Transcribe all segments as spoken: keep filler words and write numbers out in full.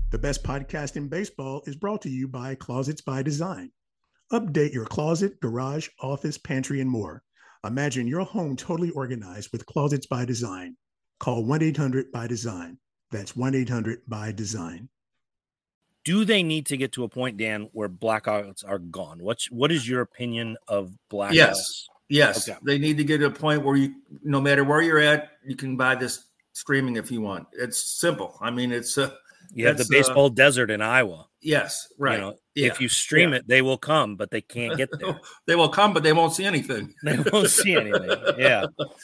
The best podcast in baseball is brought to you by Closets by Design. Update your closet, garage, office, pantry, and more. Imagine your home totally organized with Closets by Design. Call one eight hundred by design. That's one eight hundred by design. Do they need to get to a point, Dan, where blackouts are gone? What's what is your opinion of blackouts? Yes, yes. Okay. They need to get to a point where you, no matter where you're at, you can buy this streaming if you want. It's simple. I mean, it's uh, you have the baseball uh, desert in Iowa. Yes, right. You know, yeah. If you stream yeah. it, they will come, but they can't get there. They will come, but they won't see anything. They won't see anything. Yeah.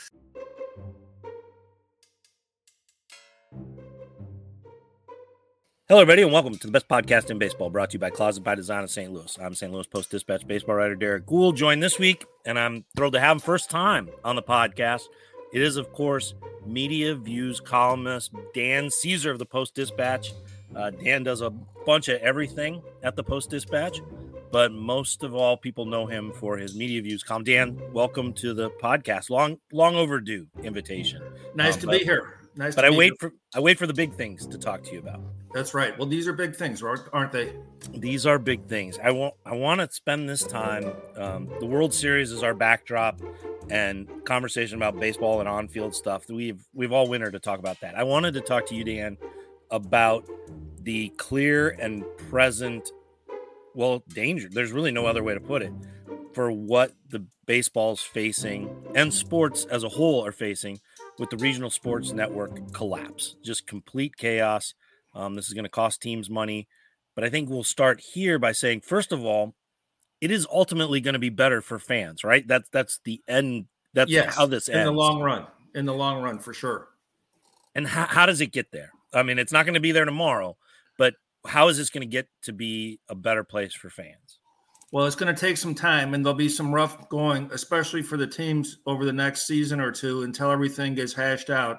Hello, everybody, and welcome to the best podcast in baseball, brought to you by Closet by Design of Saint Louis. I'm Saint Louis Post-Dispatch baseball writer Derek Gould, joined this week, and I'm thrilled to have him first time on the podcast. It is, of course, Media Views columnist Dan Caesar of the Post-Dispatch. Uh, Dan does a bunch of everything at the Post-Dispatch, but most of all, people know him for his Media Views column. Dan, welcome to the podcast. Long, long overdue invitation. Nice um, to but, be here. Nice, but to I be wait here. for I wait for the big things to talk to you about. That's right. Well, these are big things, aren't they? These are big things. I want I want to spend this time. Um, the World Series is our backdrop, and conversation about baseball and on-field stuff. We've we've all winter to talk about that. I wanted to talk to you, Dan, about the clear and present, well, danger. There's really no other way to put it, for what the baseball's facing and sports as a whole are facing with the regional sports network collapse. Just complete chaos. Um, this is going to cost teams money. But I think we'll start here by saying, first of all, it is ultimately going to be better for fans, right? That's that's the end. That's yes, how this in ends. In the long run. In the long run, for sure. And how, how does it get there? I mean, it's not going to be there tomorrow, but how is this going to get to be a better place for fans? Well, it's going to take some time, and there'll be some rough going, especially for the teams over the next season or two until everything gets hashed out.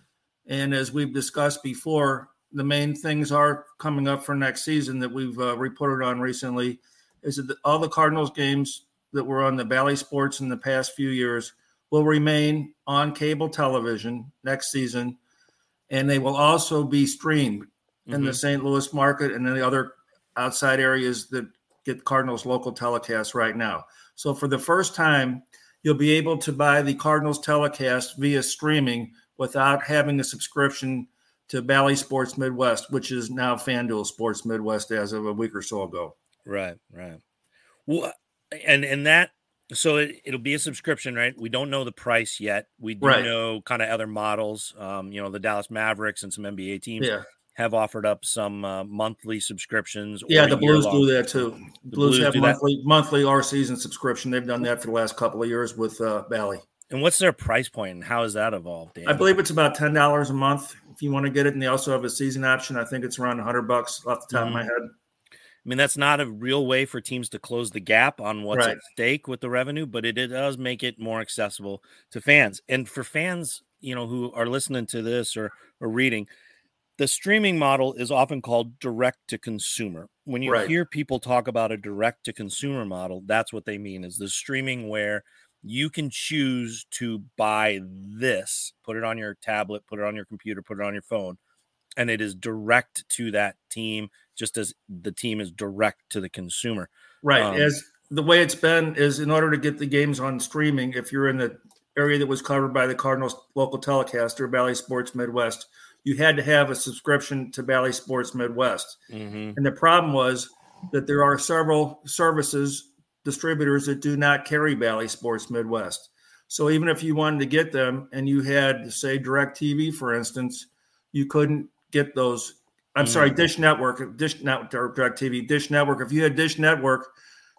And as we've discussed before, the main things are coming up for next season that we've uh, reported on recently is that the, all the Cardinals games that were on the Bally Sports in the past few years will remain on cable television next season, and they will also be streamed mm-hmm. in the Saint Louis market and in the other outside areas that get Cardinals local telecasts right now. So for the first time, you'll be able to buy the Cardinals telecast via streaming without having a subscription to Bally Sports Midwest, which is now FanDuel Sports Midwest as of a week or so ago. Right, right. Well, and and that, so it, it'll be a subscription, right? We don't know the price yet. We do right. know kind of other models. Um, you know, the Dallas Mavericks and some N B A teams yeah. have offered up some uh, monthly subscriptions. Yeah, the Blues do that too. The Blues, Blues have do monthly, that. monthly or season subscription. They've done that for the last couple of years with uh, Bally. And what's their price point, and how has that evolved, Dan? I believe it's about ten dollars a month if you want to get it, and they also have a season option. I think it's around a hundred bucks off the top mm-hmm. of my head. I mean, that's not a real way for teams to close the gap on what's right. at stake with the revenue, but it, it does make it more accessible to fans. And for fans, you know, who are listening to this or or reading, the streaming model is often called direct to consumer. When you right. hear people talk about a direct to consumer model, that's what they mean, is the streaming where you can choose to buy this, put it on your tablet, put it on your computer, put it on your phone, and it is direct to that team, just as the team is direct to the consumer. Right. Um, as the way it's been is, in order to get the games on streaming, if you're in the area that was covered by the Cardinals local telecaster, Bally Sports Midwest, you had to have a subscription to Bally Sports Midwest. Mm-hmm. And the problem was that there are several services, distributors that do not carry Bally Sports Midwest. So even if you wanted to get them and you had, say, DirecTV, for instance, you couldn't get those. I'm mm-hmm. sorry, Dish Network, Dish Network, or DirecTV, Dish Network. If you had Dish Network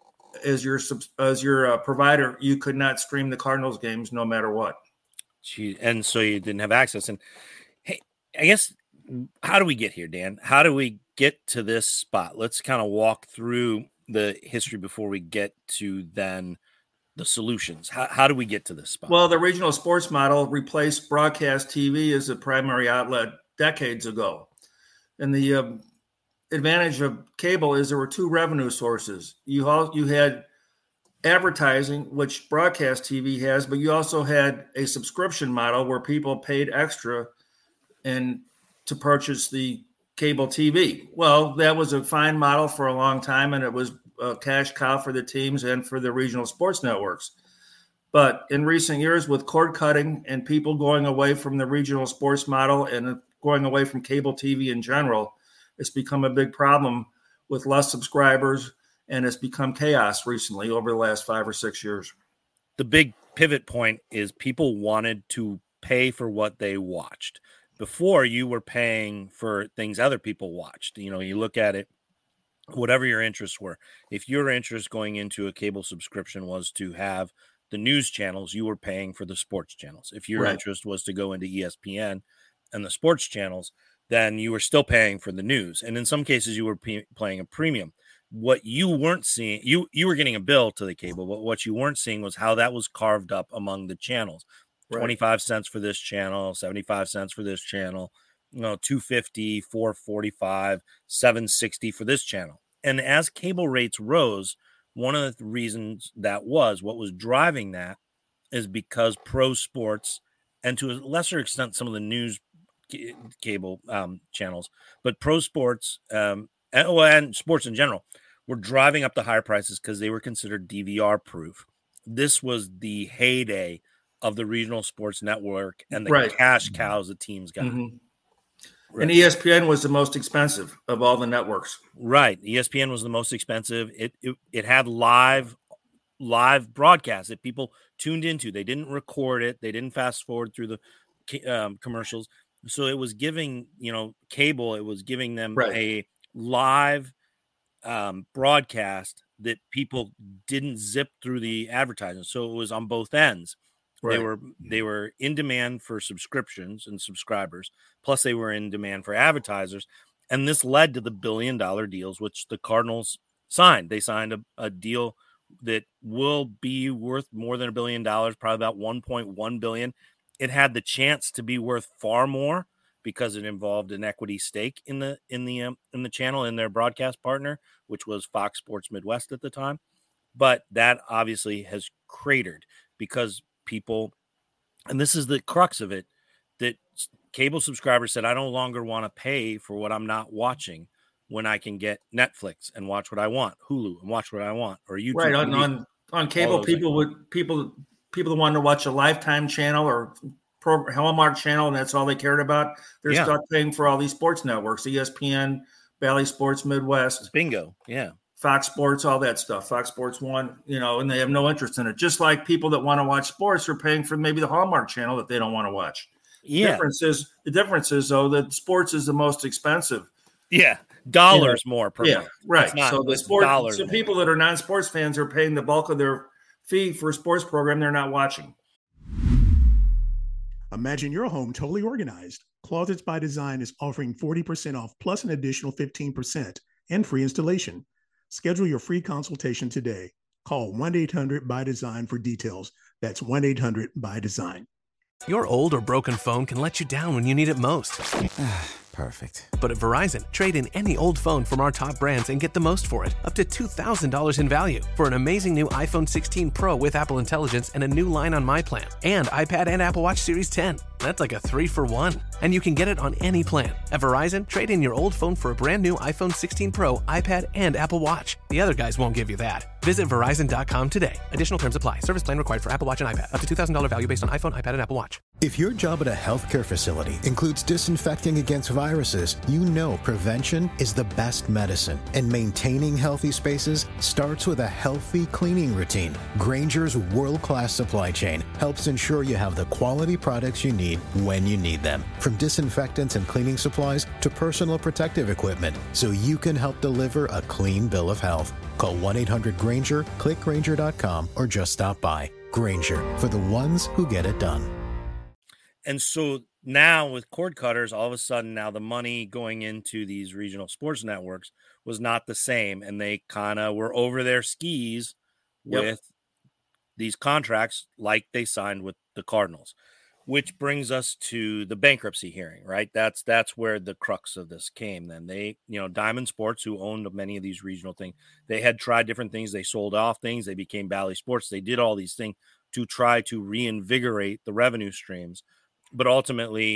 as your as your uh, provider, you could not stream the Cardinals games no matter what. Gee, and so you didn't have access. And hey, I guess, how do we get here, Dan? How do we get to this spot? Let's kind of walk through the history before we get to then the solutions. How, how do we get to this spot? Well, the regional sports model replaced broadcast T V as a primary outlet decades ago. And the um, advantage of cable is there were two revenue sources. You all, you had advertising, which broadcast T V has, but you also had a subscription model where people paid extra and to purchase the cable T V. Well, that was a fine model for a long time, and it was a cash cow for the teams and for the regional sports networks. But in recent years, with cord cutting and people going away from the regional sports model and going away from cable T V in general, it's become a big problem with less subscribers, and it's become chaos recently over the last five or six years. The big pivot point is people wanted to pay for what they watched. Before, you were paying for things other people watched. You know, you look at it, whatever your interests were. If your interest going into a cable subscription was to have the news channels, you were paying for the sports channels. If your Right. interest was to go into E S P N and the sports channels, then you were still paying for the news. And in some cases, you were p- paying a premium. What you weren't seeing, you you were getting a bill to the cable, but what you weren't seeing was how that was carved up among the channels. Right. twenty-five cents for this channel, seventy-five cents for this channel, you know, two fifty, four forty-five, seven sixty for this channel. And as cable rates rose, one of the reasons that was what was driving that is because pro sports, and to a lesser extent some of the news c- cable um, channels, but pro sports um, and, oh, and sports in general were driving up the higher prices because they were considered D V R proof. This was the heyday of the regional sports network and the Right. cash cows the teams got. Mhm. Right. And E S P N was the most expensive of all the networks. Right. E S P N was the most expensive. It it, it had live live broadcasts that people tuned into. They didn't record it. They didn't fast forward through the ca- um, commercials. So it was giving, you know, cable, it was giving them Right. a live um, broadcast that people didn't zip through the advertising. So it was on both ends. They Right. were they were in demand for subscriptions and subscribers, plus they were in demand for advertisers, and this led to the billion dollar deals which the Cardinals signed. They signed a, a deal that will be worth more than a billion dollars, probably about one point one billion. It had the chance to be worth far more because it involved an equity stake in the in the um, in the channel in their broadcast partner, which was Fox Sports Midwest at the time. But that obviously has cratered because people, and this is the crux of it, that s- cable subscribers said, I no longer want to pay for what I'm not watching when I can get Netflix and watch what I want, Hulu and watch what I want, or YouTube. Right. On T V. on, on cable, those people would people people that wanted to watch a Lifetime channel or pro, Hallmark channel, and that's all they cared about. They're Yeah. stuck paying for all these sports networks: E S P N, Bally Sports Midwest, Bingo. Yeah. Fox Sports, all that stuff. Fox Sports One, you know, and they have no interest in it. Just like people that want to watch sports are paying for maybe the Hallmark channel that they don't want to watch. Yeah. Difference is the difference is though that sports is the most expensive. Yeah. Dollars more per Yeah, month. right. It's not- so the it's sport, dollars so more. people that are non-sports fans are paying the bulk of their fee for a sports program they're not watching. Imagine your home totally organized. Closets by Design is offering forty percent off plus an additional fifteen percent and free installation. Schedule your free consultation today. Call one eight hundred by design for details. That's one eight hundred by design. Your old or broken phone can let you down when you need it most. Perfect. But at Verizon, trade in any old phone from our top brands and get the most for it, up to two thousand dollars in value for an amazing new iPhone sixteen Pro with Apple Intelligence and a new line on My Plan, and iPad and Apple Watch Series ten. That's like a three for one. And you can get it on any plan. At Verizon, trade in your old phone for a brand new iPhone sixteen Pro, iPad, and Apple Watch. The other guys won't give you that. Visit Verizon dot com today. Additional terms apply. Service plan required for Apple Watch and iPad. Up to two thousand dollars value based on iPhone, iPad, and Apple Watch. If your job at a healthcare facility includes disinfecting against viruses, you know prevention is the best medicine. And maintaining healthy spaces starts with a healthy cleaning routine. Grainger's world-class supply chain helps ensure you have the quality products you need when you need them. From disinfectants and cleaning supplies to personal protective equipment, so you can help deliver a clean bill of health. Call one eight hundred Grainger, click Grainger dot com, or just stop by. Grainger, for the ones who get it done. And so now with cord cutters, all of a sudden now the money going into these regional sports networks was not the same. And they kind of were over their skis Yep. with these contracts like they signed with the Cardinals, which brings us to the bankruptcy hearing, right? That's that's where the crux of this came. Then they, you know, Diamond Sports, who owned many of these regional things, they had tried different things. They sold off things. They became Bally Sports. They did all these things to try to reinvigorate the revenue streams. But ultimately,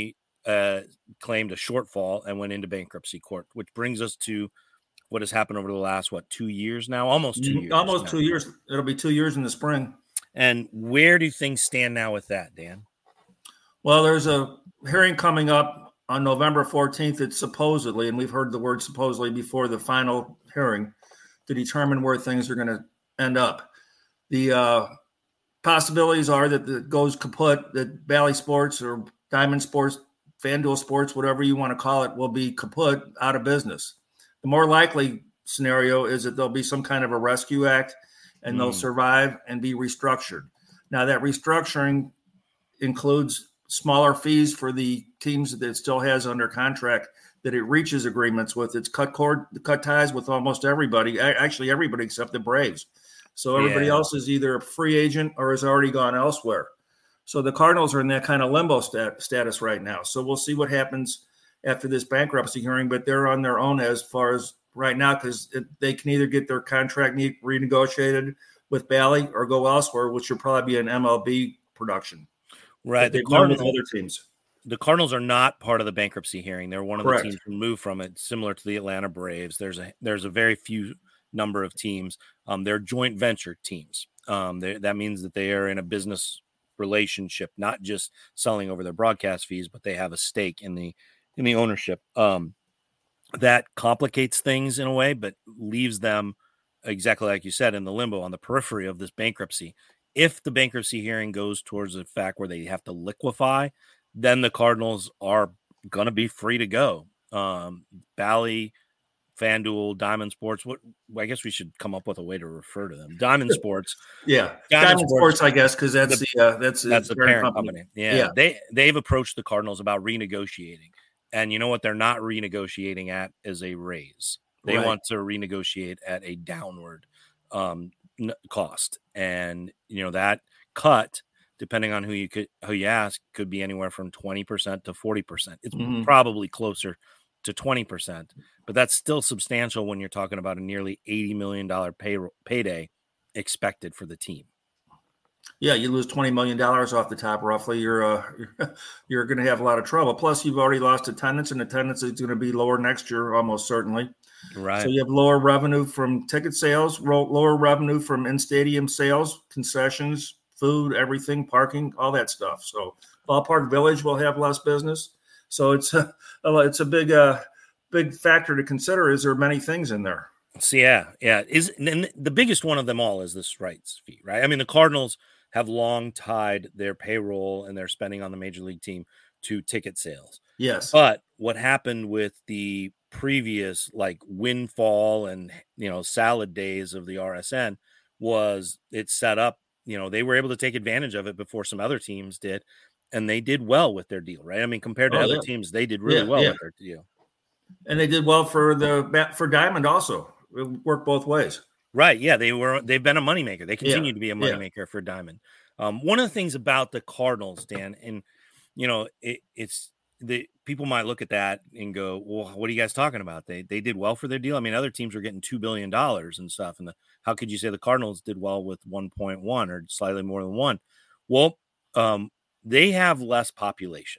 uh, claimed a shortfall and went into bankruptcy court, which brings us to what has happened over the last, what, two years now? Almost two years. Almost now. two years. It'll be two years in the spring. And where do things stand now with that, Dan? Well, there's a hearing coming up on November fourteenth. It's supposedly, and we've heard the word supposedly before the final hearing, to determine where things are going to end up. The uh, possibilities are that it goes kaput, that Bally Sports or Diamond Sports, FanDuel Sports, whatever you want to call it, will be kaput, out of business. The more likely scenario is that there'll be some kind of a rescue act and mm. they'll survive and be restructured. Now, that restructuring includes smaller fees for the teams that it still has under contract that it reaches agreements with. It's cut cord, cut ties with almost everybody, actually everybody except the Braves. So everybody yeah. else is either a free agent or has already gone elsewhere. So the Cardinals are in that kind of limbo stat, status right now. So we'll see what happens after this bankruptcy hearing, but they're on their own as far as right now, because they can either get their contract renegotiated with Bally or go elsewhere, which would probably be an M L B production. Right. The Cardinals, with other teams. The Cardinals are not part of the bankruptcy hearing. They're one of Correct. the teams removed from it, similar to the Atlanta Braves. There's a there's a very few number of teams. Um, they're joint venture teams. Um, that means that they are in a business relationship, not just selling over their broadcast fees, but they have a stake in the in the ownership. Um, that complicates things in a way, but leaves them exactly like you said in the limbo on the periphery of this bankruptcy. If the bankruptcy hearing goes towards the fact where they have to liquefy, then the Cardinals are going to be free to go. Um, Bally, FanDuel, Diamond Sports. What I guess we should come up with a way to refer to them. Diamond Sports. Yeah, Diamond, Diamond Sports, Sports, I guess, because that's the, the uh, that's that's the parent company. company. Yeah. yeah, they they've approached the Cardinals about renegotiating, and you know what? They're not renegotiating at is a raise. They right. want to renegotiate at a downward um, cost, and you know that cut, depending on who you could who you ask, could be anywhere from twenty percent to forty percent. It's mm-hmm. probably closer to twenty percent, but that's still substantial when you're talking about a nearly eighty million dollars pay, payday expected for the team. Yeah, you lose twenty million dollars off the top, roughly. You're uh, you're, you're going to have a lot of trouble. Plus, you've already lost attendance, and attendance is going to be lower next year, almost certainly. Right. So you have lower revenue from ticket sales, lower revenue from in-stadium sales, concessions, food, everything, parking, all that stuff. So Ballpark Village will have less business. So it's a it's a big uh, big factor to consider. Is there many things in there? So yeah, yeah. Is and the biggest one of them all is this rights fee, right? I mean, the Cardinals have long tied their payroll and their spending on the major league team to ticket sales. Yes. But what happened with the previous like windfall and, you know, salad days of the R S N was it set up, you know, they were able to take advantage of it before some other teams did. And they did well with their deal, right? I mean, compared to oh, other yeah. teams, they did really yeah, well yeah. with their deal. And they did well for the for Diamond also. It worked both ways. Right. Yeah. They were, they've been a moneymaker. They continue yeah. to be a moneymaker yeah. for Diamond. Um, one of the things about the Cardinals, Dan, and, you know, it, it's the people might look at that and go, well, what are you guys talking about? They, they did well for their deal. I mean, other teams were getting two billion dollars and stuff. And the, how could you say the Cardinals did well with one point one or slightly more than one? Well, um, they have less population,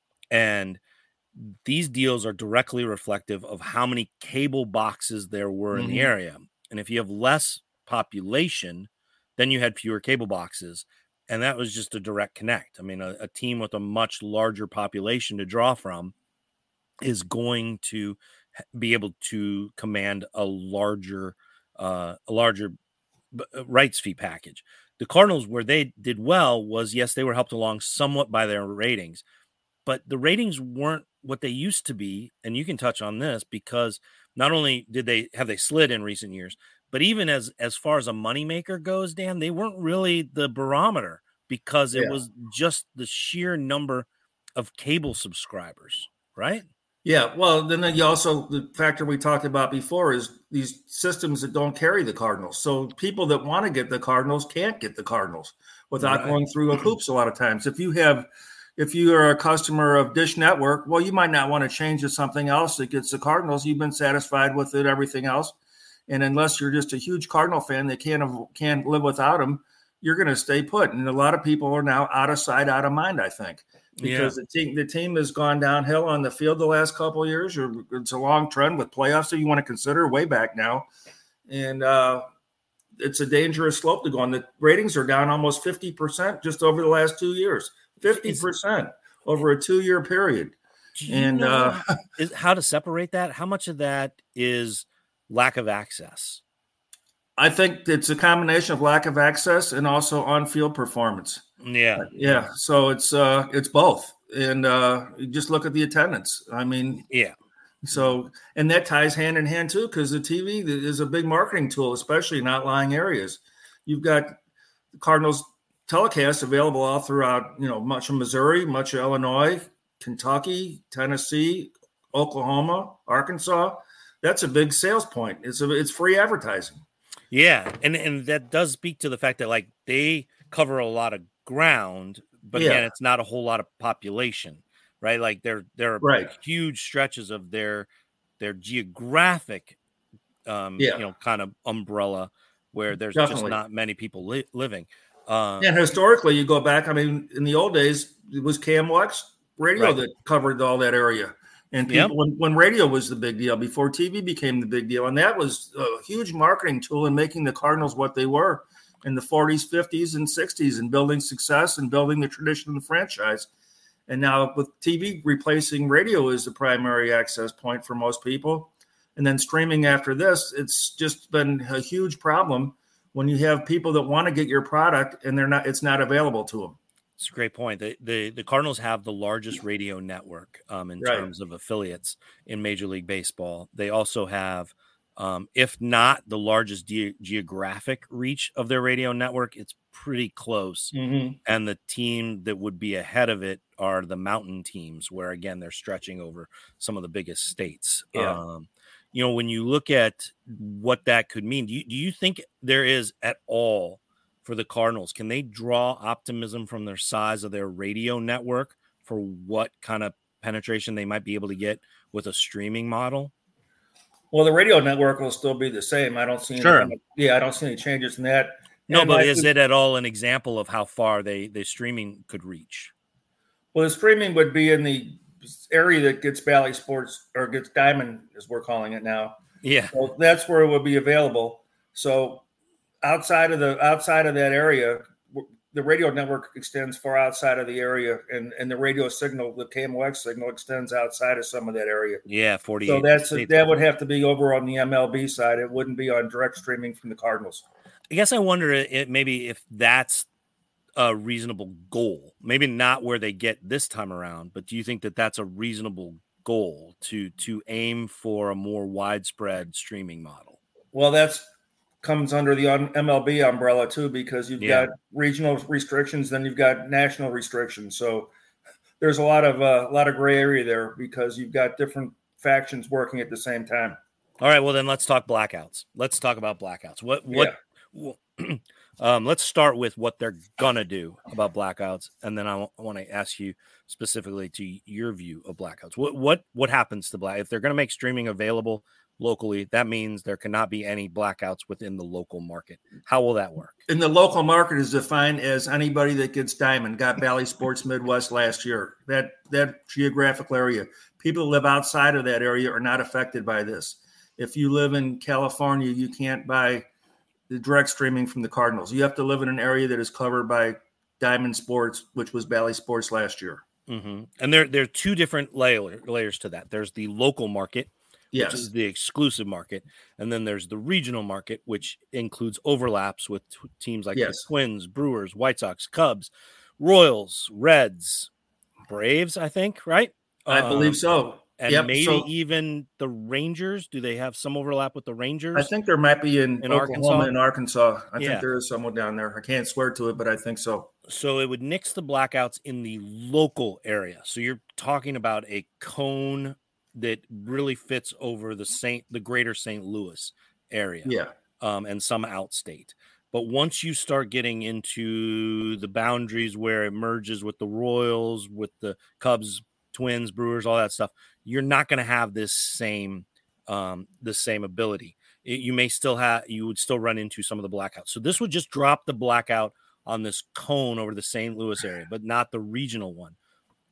and these deals are directly reflective of how many cable boxes there were mm-hmm. in the area. And if you have less population, then you had fewer cable boxes. And that was just a direct connect. I mean, a, a team with a much larger population to draw from is going to be able to command a larger, uh, a larger rights fee package. The Cardinals, where they did well was, yes, they were helped along somewhat by their ratings, but the ratings weren't what they used to be. And you can touch on this because not only did they have they slid in recent years, but even as, as far as a moneymaker goes, Dan, they weren't really the barometer because it yeah. was just the sheer number of cable subscribers, right? Yeah, well, then you also, the factor we talked about before is these systems that don't carry the Cardinals. So people that want to get the Cardinals can't get the Cardinals without right. going through a hoops a lot of times. If you have, if you are a customer of Dish Network, well, you might not want to change to something else that gets the Cardinals. You've been satisfied with it, everything else. And unless you're just a huge Cardinal fan that can't, can't live without them, you're going to stay put. And a lot of people are now out of sight, out of mind, I think. because Yeah. the team the team has gone downhill on the field the last couple of years. Or it's a long trend with playoffs that you want to consider way back now, and uh, it's a dangerous slope to go on. The ratings are down almost fifty percent just over the last two years. fifty percent over a two-year period. Do you And know uh, is, how to separate that? How much of that is lack of access? I think it's a combination of lack of access and also on-field performance. Yeah. Yeah. So it's uh, it's both. And uh, you just look at the attendance. I mean, Yeah. so, and that ties hand in hand too, because the T V is a big marketing tool, especially in outlying areas. You've got the Cardinals telecasts available all throughout, you know, much of Missouri, much of Illinois, Kentucky, Tennessee, Oklahoma, Arkansas. That's a big sales point. It's a, it's free advertising. Yeah. And, and that does speak to the fact that like they cover a lot of ground, but Yeah. again, it's not a whole lot of population, right? Like there, there are Right. huge stretches of their, their geographic, um, Yeah. you know, kind of umbrella where there's Definitely. just not many people li- living. Um, And historically, you go back, I mean, in the old days, it was K M L X radio Right. that covered all that area. And Yep. people, when, when radio was the big deal, before T V became the big deal. And that was a huge marketing tool in making the Cardinals what they were in the forties, fifties, and sixties, and building success and building the tradition of the franchise. And now with T V replacing radio as the primary access point for most people, and then streaming after this, it's just been a huge problem when you have people that want to get your product and they're not, it's not available to them. It's a great point. The, the the Cardinals have the largest radio network um, in Right. terms of affiliates in Major League Baseball. They also have, um, if not the largest ge- geographic reach of their radio network, it's pretty close. Mm-hmm. And the team that would be ahead of it are the mountain teams, where again they're stretching over some of the biggest states. Yeah. Um, you know, when you look at what that could mean, do you, do you think there is at all for the Cardinals? Can they draw optimism from their size of their radio network for what kind of penetration they might be able to get with a streaming model? Well, the radio network will still be the same. I don't see any, Sure. yeah, I don't see any changes in that. No, And but like is we- it at all an example of how far they the streaming could reach? Well, the streaming would be in the area that gets Bally Sports or gets Diamond, as we're calling it now. Yeah. So that's where it would be available. So outside of the outside of that area, w- the radio network extends far outside of the area, and, and the radio signal, the K M O X signal, extends outside of some of that area. Yeah, forty-eight. So that's states. that would have to be over on the M L B side. It wouldn't be on direct streaming from the Cardinals. I guess I wonder it, maybe if that's a reasonable goal. Maybe not where they get this time around, but do you think that that's a reasonable goal to to aim for a more widespread streaming model? Well, that's comes under the M L B umbrella too, because you've Yeah. got regional restrictions, then you've got national restrictions. So there's a lot of uh, a lot of gray area there because you've got different factions working at the same time. All right, well then let's talk blackouts. Let's talk about blackouts. What what um, let's start with what they're gonna do about blackouts, and then I, w- I want to ask you specifically to your view of blackouts. What what what happens to black if they're gonna make streaming available locally? That means there cannot be any blackouts within the local market. How will that work? And the local market is defined as anybody that gets Diamond, got Bally Sports Midwest last year. That that geographical area. People who live outside of that area are not affected by this. If you live in California, you can't buy the direct streaming from the Cardinals. You have to live in an area that is covered by Diamond Sports, which was Bally Sports last year. Mm-hmm. And there there are two different layer, layers to that. There's the local market, Yes. which is the exclusive market, and then there's the regional market, which includes overlaps with t- teams like Yes. the Twins, Brewers, White Sox, Cubs, Royals, Reds, Braves, I think, right? I Um, believe so. And Yep, maybe so- even the Rangers. Do they have some overlap with the Rangers? I think there might be in, In Oklahoma Arkansas? and Arkansas. I Yeah. think there is someone down there. I can't swear to it, but I think so. So it would nix the blackouts in the local area. So you're talking about a cone that really fits over the Saint, the greater Saint Louis area, Yeah. um, and some outstate. But once you start getting into the boundaries where it merges with the Royals, with the Cubs, Twins, Brewers, all that stuff, you're not going to have this same um, the same ability. It, you may still have, you would still run into some of the blackouts. So this would just drop the blackout on this cone over the Saint Louis area, but not the regional one.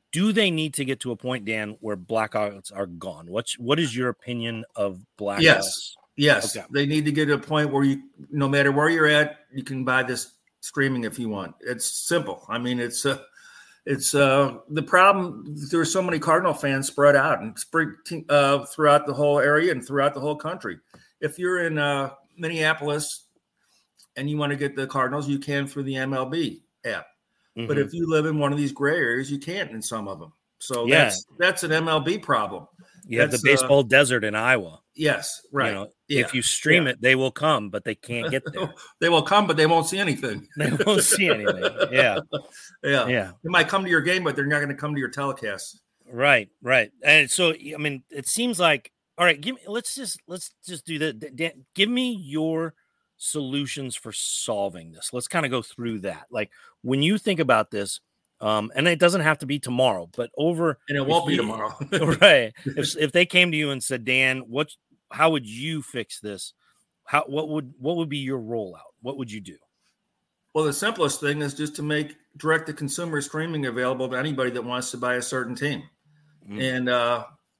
do they need to get to a point, Dan, where blackouts are gone? What's what is your opinion of blackouts? Yes, yes, okay. They need to get to a point where you, no matter where you're at, you can buy this streaming if you want. It's simple. I mean, it's uh, it's uh, the problem. There's so many Cardinal fans spread out and spread uh, throughout the whole area and throughout the whole country. If you're in uh, Minneapolis and you want to get the Cardinals, you can through the M L B app. Mm-hmm. But if you live in one of these gray areas, you can't in some of them. So yeah. that's that's an M L B problem. You have that's, the baseball uh, desert in Iowa. Yes, right. You know, yeah. If you stream yeah. it, they will come, but they can't get there. They will come, but they won't see anything. They won't see anything. Yeah. yeah. Yeah. They might come to your game, but they're not going to come to your telecast. Right, right. And so, I mean, it seems like, all right, give me, let's just, let's just do that. Dan, give me your solutions for solving this. Let's kind of go through that. Like when you think about this, um, and it doesn't have to be tomorrow, but over, and it won't be you, tomorrow. Right. If, if they came to you and said, Dan, what, how would you fix this? How, what would, what would be your rollout? What would you do? Well, the simplest thing is just to make direct to consumer streaming available to anybody that wants to buy a certain team. Mm-hmm. And, uh,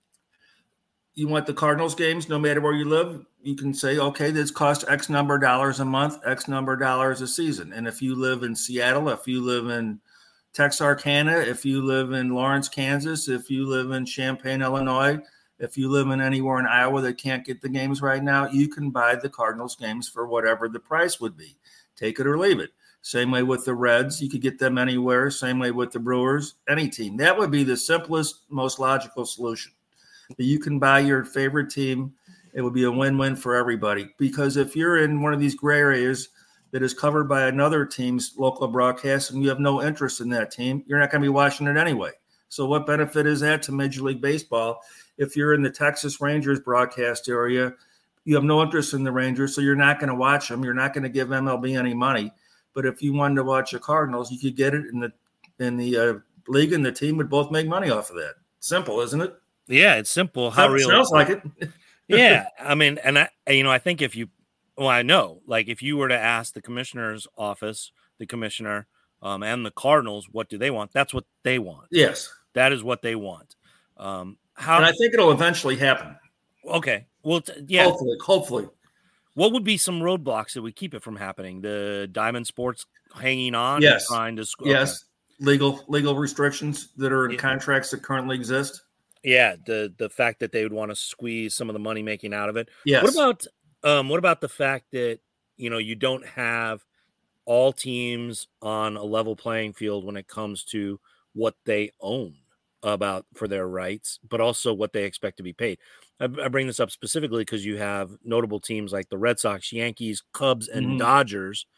you want the Cardinals games, no matter where you live, you can say, okay, this costs X number of dollars a month, X number of dollars a season. And if you live in Seattle, if you live in Texarkana, if you live in Lawrence, Kansas, if you live in Champaign, Illinois, if you live in anywhere in Iowa that can't get the games right now, you can buy the Cardinals games for whatever the price would be. Take it or leave it. Same way with the Reds. You could get them anywhere. Same way with the Brewers, any team. That would be the simplest, most logical solution. That you can buy your favorite team. It would be a win-win for everybody. Because if you're in one of these gray areas that is covered by another team's local broadcast and you have no interest in that team, you're not going to be watching it anyway. So what benefit is that to Major League Baseball? If you're in the Texas Rangers broadcast area, you have no interest in the Rangers, so you're not going to watch them. You're not going to give M L B any money. But if you wanted to watch the Cardinals, you could get it in the in the uh, league, and the team would both make money off of that. Simple, isn't it? Yeah, it's simple. How real sounds like it. Yeah, I mean, and I, you know, I think if you, well, I know, like if you were to ask the commissioner's office, the commissioner, um, and the Cardinals, what do they want? That's what they want. Yes, that is what they want. Um, how? And I think it'll eventually happen. Okay, well, t- yeah, hopefully, hopefully. What would be some roadblocks that would keep it from happening? The Diamond Sports hanging on, yes, and trying to, okay. yes, legal legal restrictions that are in yeah. contracts that currently exist. Yeah, the the fact that they would want to squeeze some of the money making out of it. Yes. What about um what about the fact that, you know, you don't have all teams on a level playing field when it comes to what they own about for their rights, but also what they expect to be paid? I, I bring this up specifically because you have notable teams like the Red Sox, Yankees, Cubs, and mm-hmm. Dodgers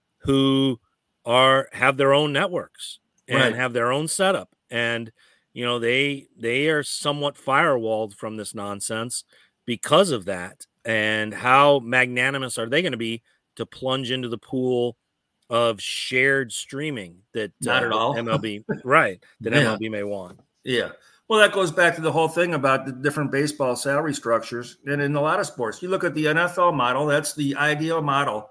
who are have their own networks and right. have their own setup. And you know, they they are somewhat firewalled from this nonsense because of that. And how magnanimous are they going to be to plunge into the pool of shared streaming that not uh, at all M L B right that yeah. M L B may want? Yeah. Well, that goes back to the whole thing about the different baseball salary structures. And in a lot of sports, you look at the N F L model, that's the ideal model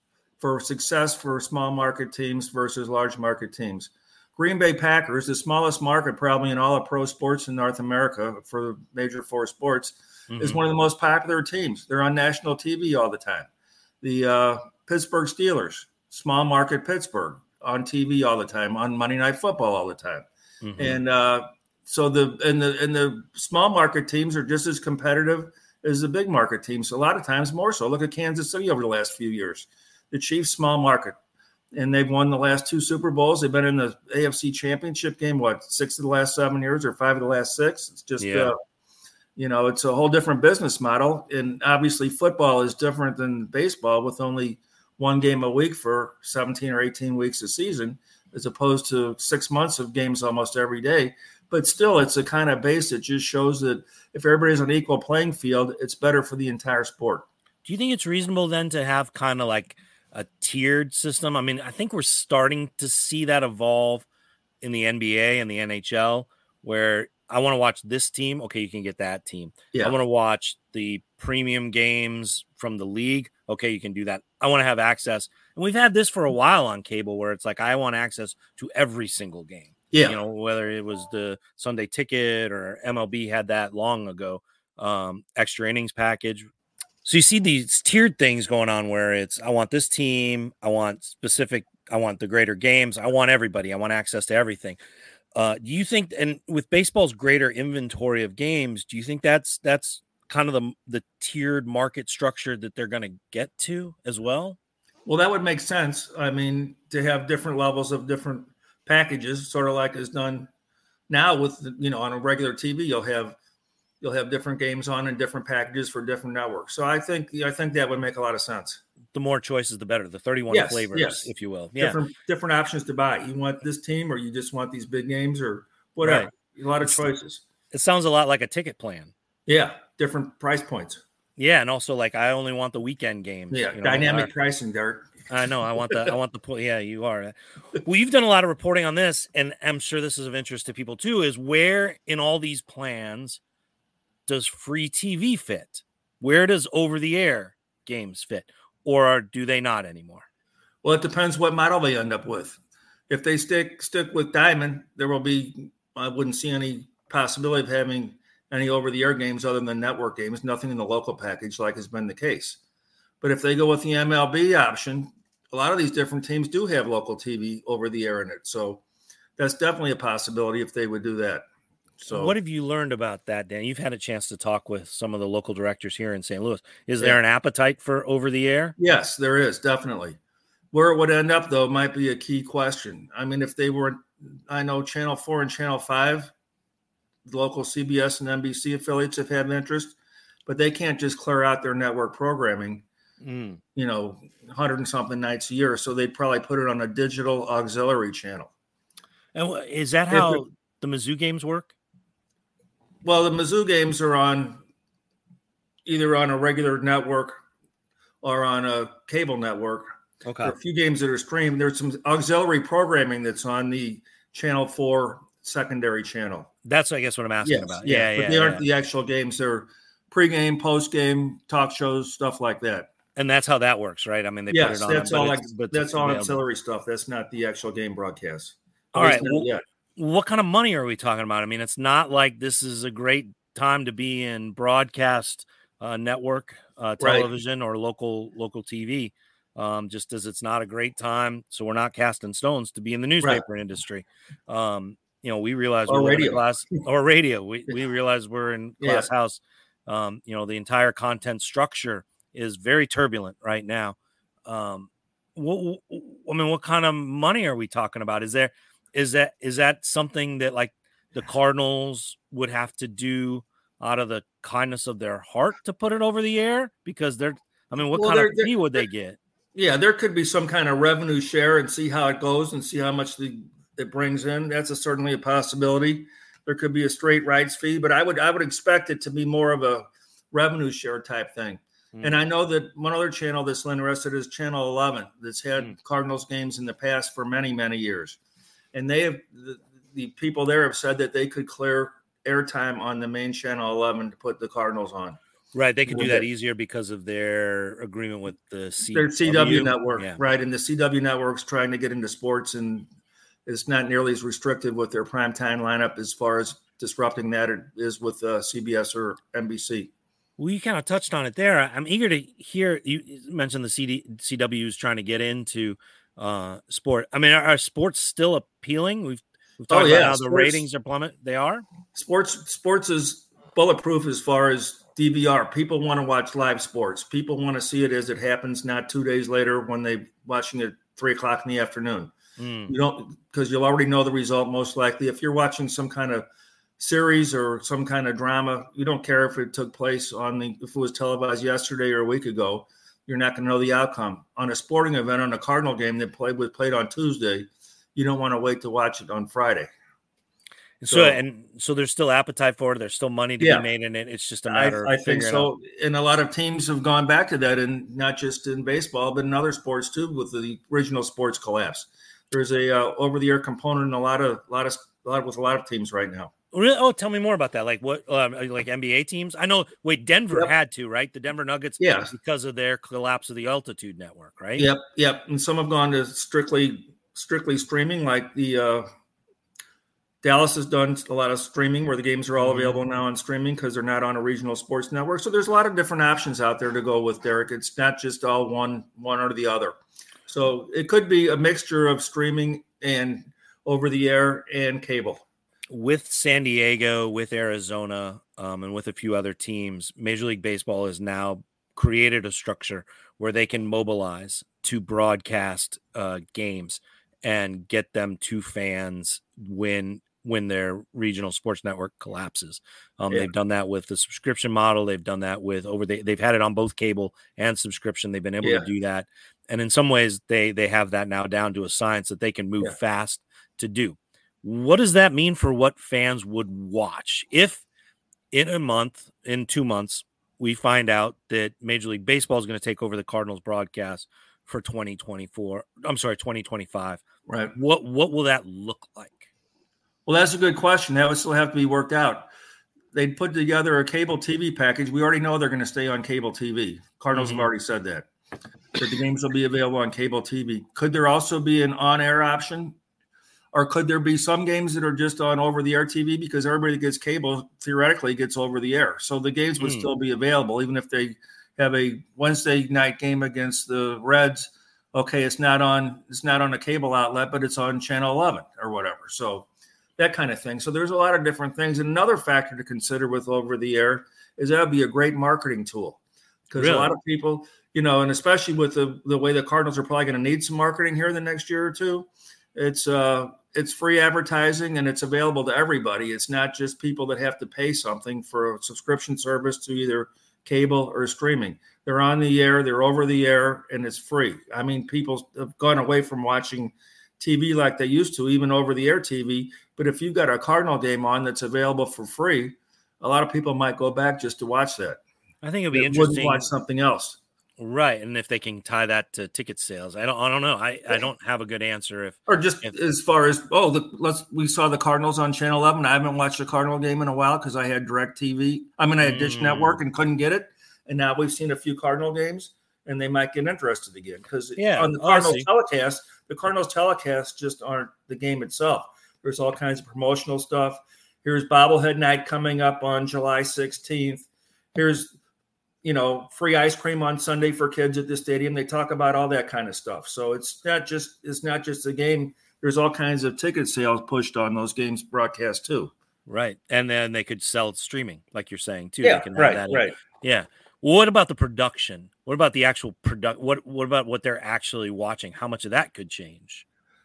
for success for small market teams versus large market teams. Green Bay Packers, the smallest market probably in all of pro sports in North America for major four sports, mm-hmm. is one of the most popular teams. They're on national T V all the time. The uh, Pittsburgh Steelers, small market Pittsburgh, on T V all the time, on Monday Night Football all the time. Mm-hmm. And uh, so the and the and the small market teams are just as competitive as the big market teams. A lot of times more so. Look at Kansas City over the last few years. The Chiefs, small market. And they've won the last two Super Bowls. They've been in the A F C Championship game, what, six of the last seven years or five of the last six? It's just, yeah. uh, you know, it's a whole different business model. And obviously football is different than baseball with only one game a week for seventeen or eighteen weeks a season, as opposed to six months of games almost every day. But still, it's a kind of base that just shows that if everybody's on an equal playing field, it's better for the entire sport. Do you think it's reasonable then to have kind of like a tiered system? I mean, I think we're starting to see that evolve in the N B A and the N H L, where I want to watch this team. Okay, you can get that team. Yeah. I want to watch the premium games from the league. Okay, you can do that. I want to have access. And we've had this for a while on cable where it's like, I want access to every single game. Yeah. You know, whether it was the Sunday Ticket or M L B had that long ago, um, extra innings package. So you see these tiered things going on where it's, I want this team, I want specific, I want the greater games, I want everybody, I want access to everything. Uh, do you think, and with baseball's greater inventory of games, do you think that's that's kind of the the tiered market structure that they're going to get to as well? Well, that would make sense. I mean, to have different levels of different packages, sort of like is done now with, you know, on a regular T V, you'll have you'll have different games on and different packages for different networks. So I think I think that would make a lot of sense. The more choices, the better. The thirty-one yes, flavors, yes. if you will. Yeah. Different different options to buy. You want this team, or you just want these big games, or whatever. Right. A lot of choices. It sounds a lot like a ticket plan. Yeah, different price points. Yeah, and also like I only want the weekend games. Yeah, you know, dynamic our, pricing, Derek. I know. I want the. I want the. Yeah, you are. Well, you've done a lot of reporting on this, and I'm sure this is of interest to people too. Is where in all these plans does free T V fit? Where does over-the-air games fit, or do they not anymore? Well, it depends what model they end up with. If they stick stick with Diamond, there will be. I wouldn't see any possibility of having any over-the-air games other than network games. Nothing in the local package, like has been the case. But if they go with the M L B option, a lot of these different teams do have local T V over the air in it. So that's definitely a possibility if they would do that. So what have you learned about that, Dan? You've had a chance to talk with some of the local directors here in Saint Louis. Is yeah. there an appetite for over the air? Yes, there is, definitely. Where it would end up, though, might be a key question. I mean, if they were, I know Channel four and Channel five, the local C B S and N B C affiliates have had interest, but they can't just clear out their network programming. Mm. You know, one hundred and something nights a year. So they'd probably put it on a digital auxiliary channel. And is that how it, the Mizzou games work? Well, the Mizzou games are on either on a regular network or on a cable network. Okay. There are a few games that are streamed. There's some auxiliary programming that's on the Channel four secondary channel. That's, I guess, what I'm asking yes, about. Yeah, yeah, but yeah, they aren't yeah. the actual games. They're pregame, postgame, talk shows, stuff like that. And that's how that works, right? I mean, they yes, put it on. that's all like but that's all ancillary stuff. That's not the actual game broadcast. All right. Well, what kind of money are we talking about? I mean, it's not like this is a great time to be in broadcast uh, network uh, television right. or local local T V. Um, just as it's not a great time, so we're not casting stones to be in the newspaper right. industry. Um, you know, we realize or we're radio in class or radio. We we realize we're in class yeah. house. Um, you know, the entire content structure is very turbulent right now. Um, what, I mean, what kind of money are we talking about? Is there, is that, is that something that like the Cardinals would have to do out of the kindness of their heart to put it over the air? Because they're, I mean, what well, kind of fee would they get? Yeah, there could be some kind of revenue share and see how it goes and see how much the, it brings in. That's a, certainly a possibility. There could be a straight rights fee, but I would, I would expect it to be more of a revenue share type thing. And I know that one other channel that's interested is Channel eleven that's had mm. Cardinals games in the past for many, many years. And they have the, the people there have said that they could clear airtime on the main Channel eleven to put the Cardinals on. Right. They could do that easier because of their agreement with the C W. Their C W network. Yeah. Right. And the C W network's trying to get into sports, and it's not nearly as restrictive with their primetime lineup as far as disrupting that it is with uh, C B S or N B C. Well, you kind of touched on it there. I'm eager to hear you mention the C D, C W is trying to get into uh, sport. I mean, are, are sports still appealing? We've, we've talked oh, yeah. about how sports, the ratings are plummet. They are. Sports sports is bulletproof as far as D V R. People want to watch live sports. People want to see it as it happens, not two days later when they're watching it at three o'clock in the afternoon. Mm. You don't because you'll already know the result most likely. If you're watching some kind of series or some kind of drama, you don't care if it took place on the if it was televised yesterday or a week ago, you're not going to know the outcome. On a sporting event, on a Cardinal game that played with played on Tuesday, you don't want to wait to watch it on Friday. So, so and so there's still appetite for it. There's still money to yeah, be made in it. It's just a matter I, of I think so. And a lot of teams have gone back to that, and not just in baseball, but in other sports too, with the regional sports collapse. There's a uh, over-the-air component in a lot of, lot of, a lot with a lot of teams right now. Really? Oh, tell me more about that. Like what, um, like N B A teams? I know. Wait, Denver yep. had to, right? The Denver Nuggets, yeah, because of their collapse of the altitude network, right? Yep, yep. And some have gone to strictly, strictly streaming, like the uh, Dallas has done a lot of streaming where the games are all available now on streaming because they're not on a regional sports network. So there's a lot of different options out there to go with, Derek. It's not just all one, one or the other. So it could be a mixture of streaming and over the air and cable. With San Diego, with Arizona, um, and with a few other teams, Major League Baseball has now created a structure where they can mobilize to broadcast uh, games and get them to fans when when their regional sports network collapses. Um, yeah. They've done that with the subscription model. They've done that with over the, they've had it on both cable and subscription. They've been able yeah. to do that. And in some ways they, they have that now down to a science that they can move yeah. fast to do. What does that mean for what fans would watch? If in a month, in two months, we find out that Major League Baseball is going to take over the Cardinals broadcast for twenty twenty-four, I'm sorry, twenty twenty-five. Right. What, what will that look like? Well, that's a good question. That would still have to be worked out. They'd put together a cable T V package. We already know they're going to stay on cable T V. Cardinals mm-hmm. have already said that. That the games will be available on cable T V. Could there also be an on-air option? Or could there be some games that are just on over-the-air T V because everybody that gets cable theoretically gets over-the-air? So the games would mm. still be available, even if they have a Wednesday night game against the Reds. Okay, it's not on it's not on a cable outlet, but it's on Channel eleven or whatever. So that kind of thing. So there's a lot of different things. And another factor to consider with over-the-air is that would be a great marketing tool because really? a lot of people, you know, and especially with the, the way the Cardinals are probably going to need some marketing here in the next year or two, it's uh, it's free advertising and it's available to everybody. It's not just people that have to pay something for a subscription service to either cable or streaming. They're on the air, they're over the air, and it's free. I mean, people have gone away from watching T V like they used to, even over the air T V. But if you've got a Cardinal game on that's available for free, a lot of people might go back just to watch that. I think it'd be they interesting. Wouldn't watch something else. Right, and if they can tie that to ticket sales, I don't, I don't know. I, I don't have a good answer. If or just if, as far as oh, the, let's we saw the Cardinals on Channel eleven. I haven't watched a Cardinal game in a while because I had DirecTV. I mean, I had Dish mm. Network and couldn't get it, and now we've seen a few Cardinal games, and they might get interested again because yeah, on the Cardinals telecast, the Cardinals telecast just aren't the game itself. There's all kinds of promotional stuff. Here's bobblehead night coming up on July sixteenth. Here's you know, free ice cream on Sunday for kids at the stadium. They talk about all that kind of stuff. So it's not just it's not just a game. There's all kinds of ticket sales pushed on those games broadcast too. Right. And then they could sell streaming, like you're saying, too. Yeah, they can right, have that right. Yeah. Well, what about the production? What about the actual product? What What about what they're actually watching? How much of that could change?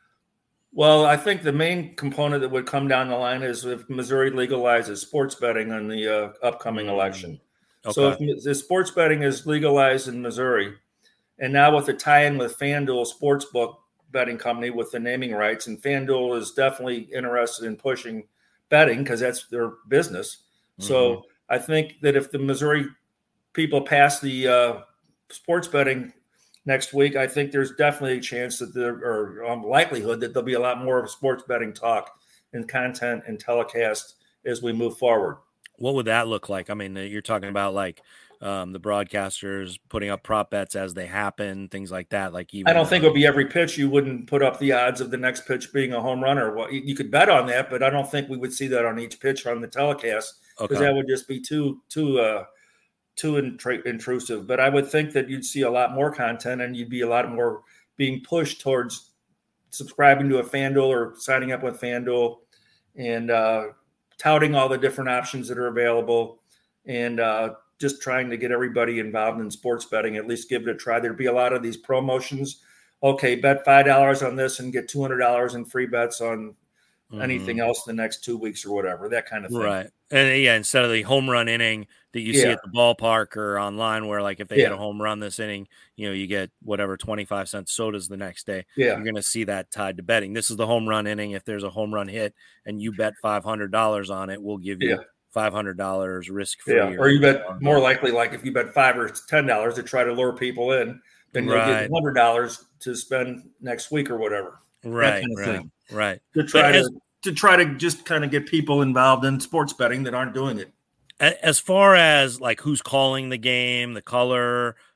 Well, I think the main component that would come down the line is if Missouri legalizes sports betting on the uh, upcoming mm. election. Okay. So if the sports betting is legalized in Missouri, and now with the tie-in with FanDuel Sportsbook betting company with the naming rights, and FanDuel is definitely interested in pushing betting because that's their business. Mm-hmm. So I think that if the Missouri people pass the uh, sports betting next week, I think there's definitely a chance that there, or um, likelihood that there'll be a lot more of sports betting talk and content and telecast as we move forward. What would that look like? I mean, you're talking about like um, the broadcasters putting up prop bets as they happen, things like that. Like even I don't think it would be every pitch. You wouldn't put up the odds of the next pitch being a home run or what. You could bet on that, but I don't think we would see that on each pitch on the telecast because okay. that would just be too too uh, too intr- intrusive. But I would think that you'd see a lot more content and you'd be a lot more being pushed towards subscribing to a FanDuel or signing up with FanDuel and uh, touting all the different options that are available and uh, just trying to get everybody involved in sports betting, at least give it a try. There'd be a lot of these promotions. Okay, bet five dollars on this and get two hundred dollars in free bets on mm-hmm. anything else in the next two weeks or whatever, that kind of thing. Right. And yeah, instead of the home run inning that you yeah. see at the ballpark or online where like if they yeah. get a home run this inning, you know, you get whatever twenty-five cent sodas the next day. Yeah. You're going to see that tied to betting. This is the home run inning. If there's a home run hit and you bet five hundred dollars on it, we'll give you yeah. five hundred dollars risk free. Yeah. Or you bet more likely, like if you bet five or ten dollars to try to lure people in, then you'll right. get one hundred dollars to spend next week or whatever. Right. Kind of right. thing. Right. To try as, to, to try to just kind of get people involved in sports betting that aren't doing it. As far as like who's calling the game, the color,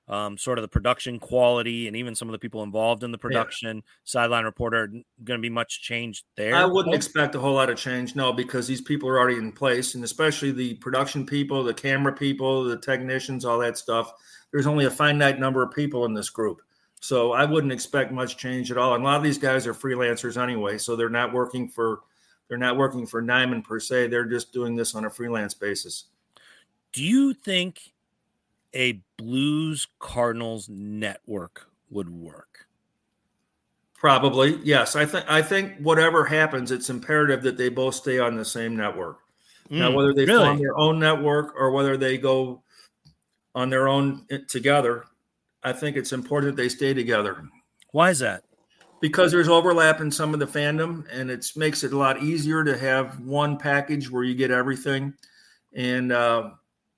um, sort of the production quality, and even some of the people involved in the production, yeah. sideline reporter, going to be much change there? I wouldn't expect a whole lot of change, no, because these people are already in place, and especially the production people, the camera people, the technicians, all that stuff. There's only a finite number of people in this group. So I wouldn't expect much change at all. And a lot of these guys are freelancers anyway, so they're not working for they're not working for Neiman per se. They're just doing this on a freelance basis. Do you think a Blues Cardinals network would work? Probably, yes. I think I think whatever happens, it's imperative that they both stay on the same network. Mm, now, whether they really? form their own network or whether they go on their own together, I think it's important that they stay together. Why is that? Because there's overlap in some of the fandom, and it makes it a lot easier to have one package where you get everything. And uh,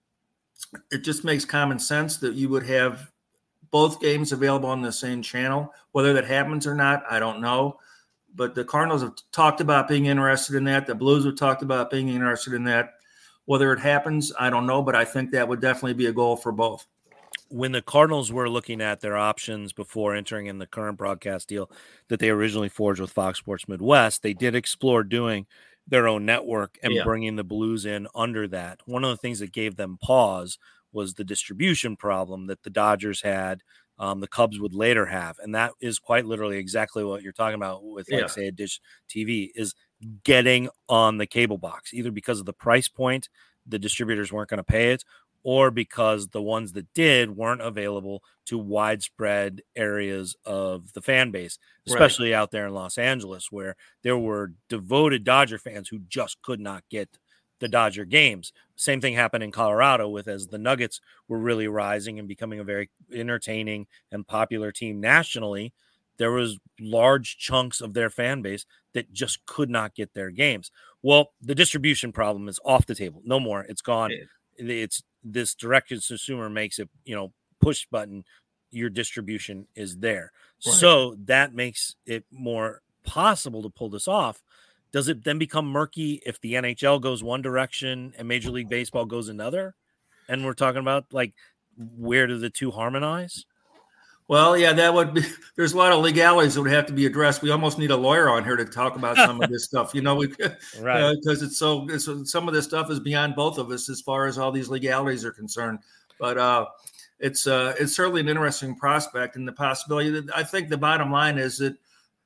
it just makes common sense that you would have both games available on the same channel. Whether that happens or not, I don't know. But the Cardinals have talked about being interested in that. The Blues have talked about being interested in that. Whether it happens, I don't know, but I think that would definitely be a goal for both. When the Cardinals were looking at their options before entering in the current broadcast deal that they originally forged with Fox Sports Midwest, they did explore doing their own network and yeah. bringing the Blues in under that. One of the things that gave them pause was the distribution problem that the Dodgers had, um, the Cubs would later have. And that is quite literally exactly what you're talking about with, like, yeah. say, a Dish T V, is getting on the cable box, either because of the price point, the distributors weren't going to pay it, or because the ones that did weren't available to widespread areas of the fan base, especially right. out there in Los Angeles, where there were devoted Dodger fans who just could not get the Dodger games. Same thing happened in Colorado with as the Nuggets were really rising and becoming a very entertaining and popular team nationally. There was large chunks of their fan base that just could not get their games. Well, the distribution problem is off the table. No more. It's gone. It's this direct consumer makes it, you know, push button. Your distribution is there. Right. So that makes it more possible to pull this off. Does it then become murky if the N H L goes one direction and Major League Baseball goes another? And we're talking about, like, where do the two harmonize? Well, yeah, that would be, there's a lot of legalities that would have to be addressed. We almost need a lawyer on here to talk about some of this stuff, you know, we, right. because uh, it's so, it's, some of this stuff is beyond both of us as far as all these legalities are concerned. But uh, it's, uh, it's certainly an interesting prospect, and the possibility that I think the bottom line is that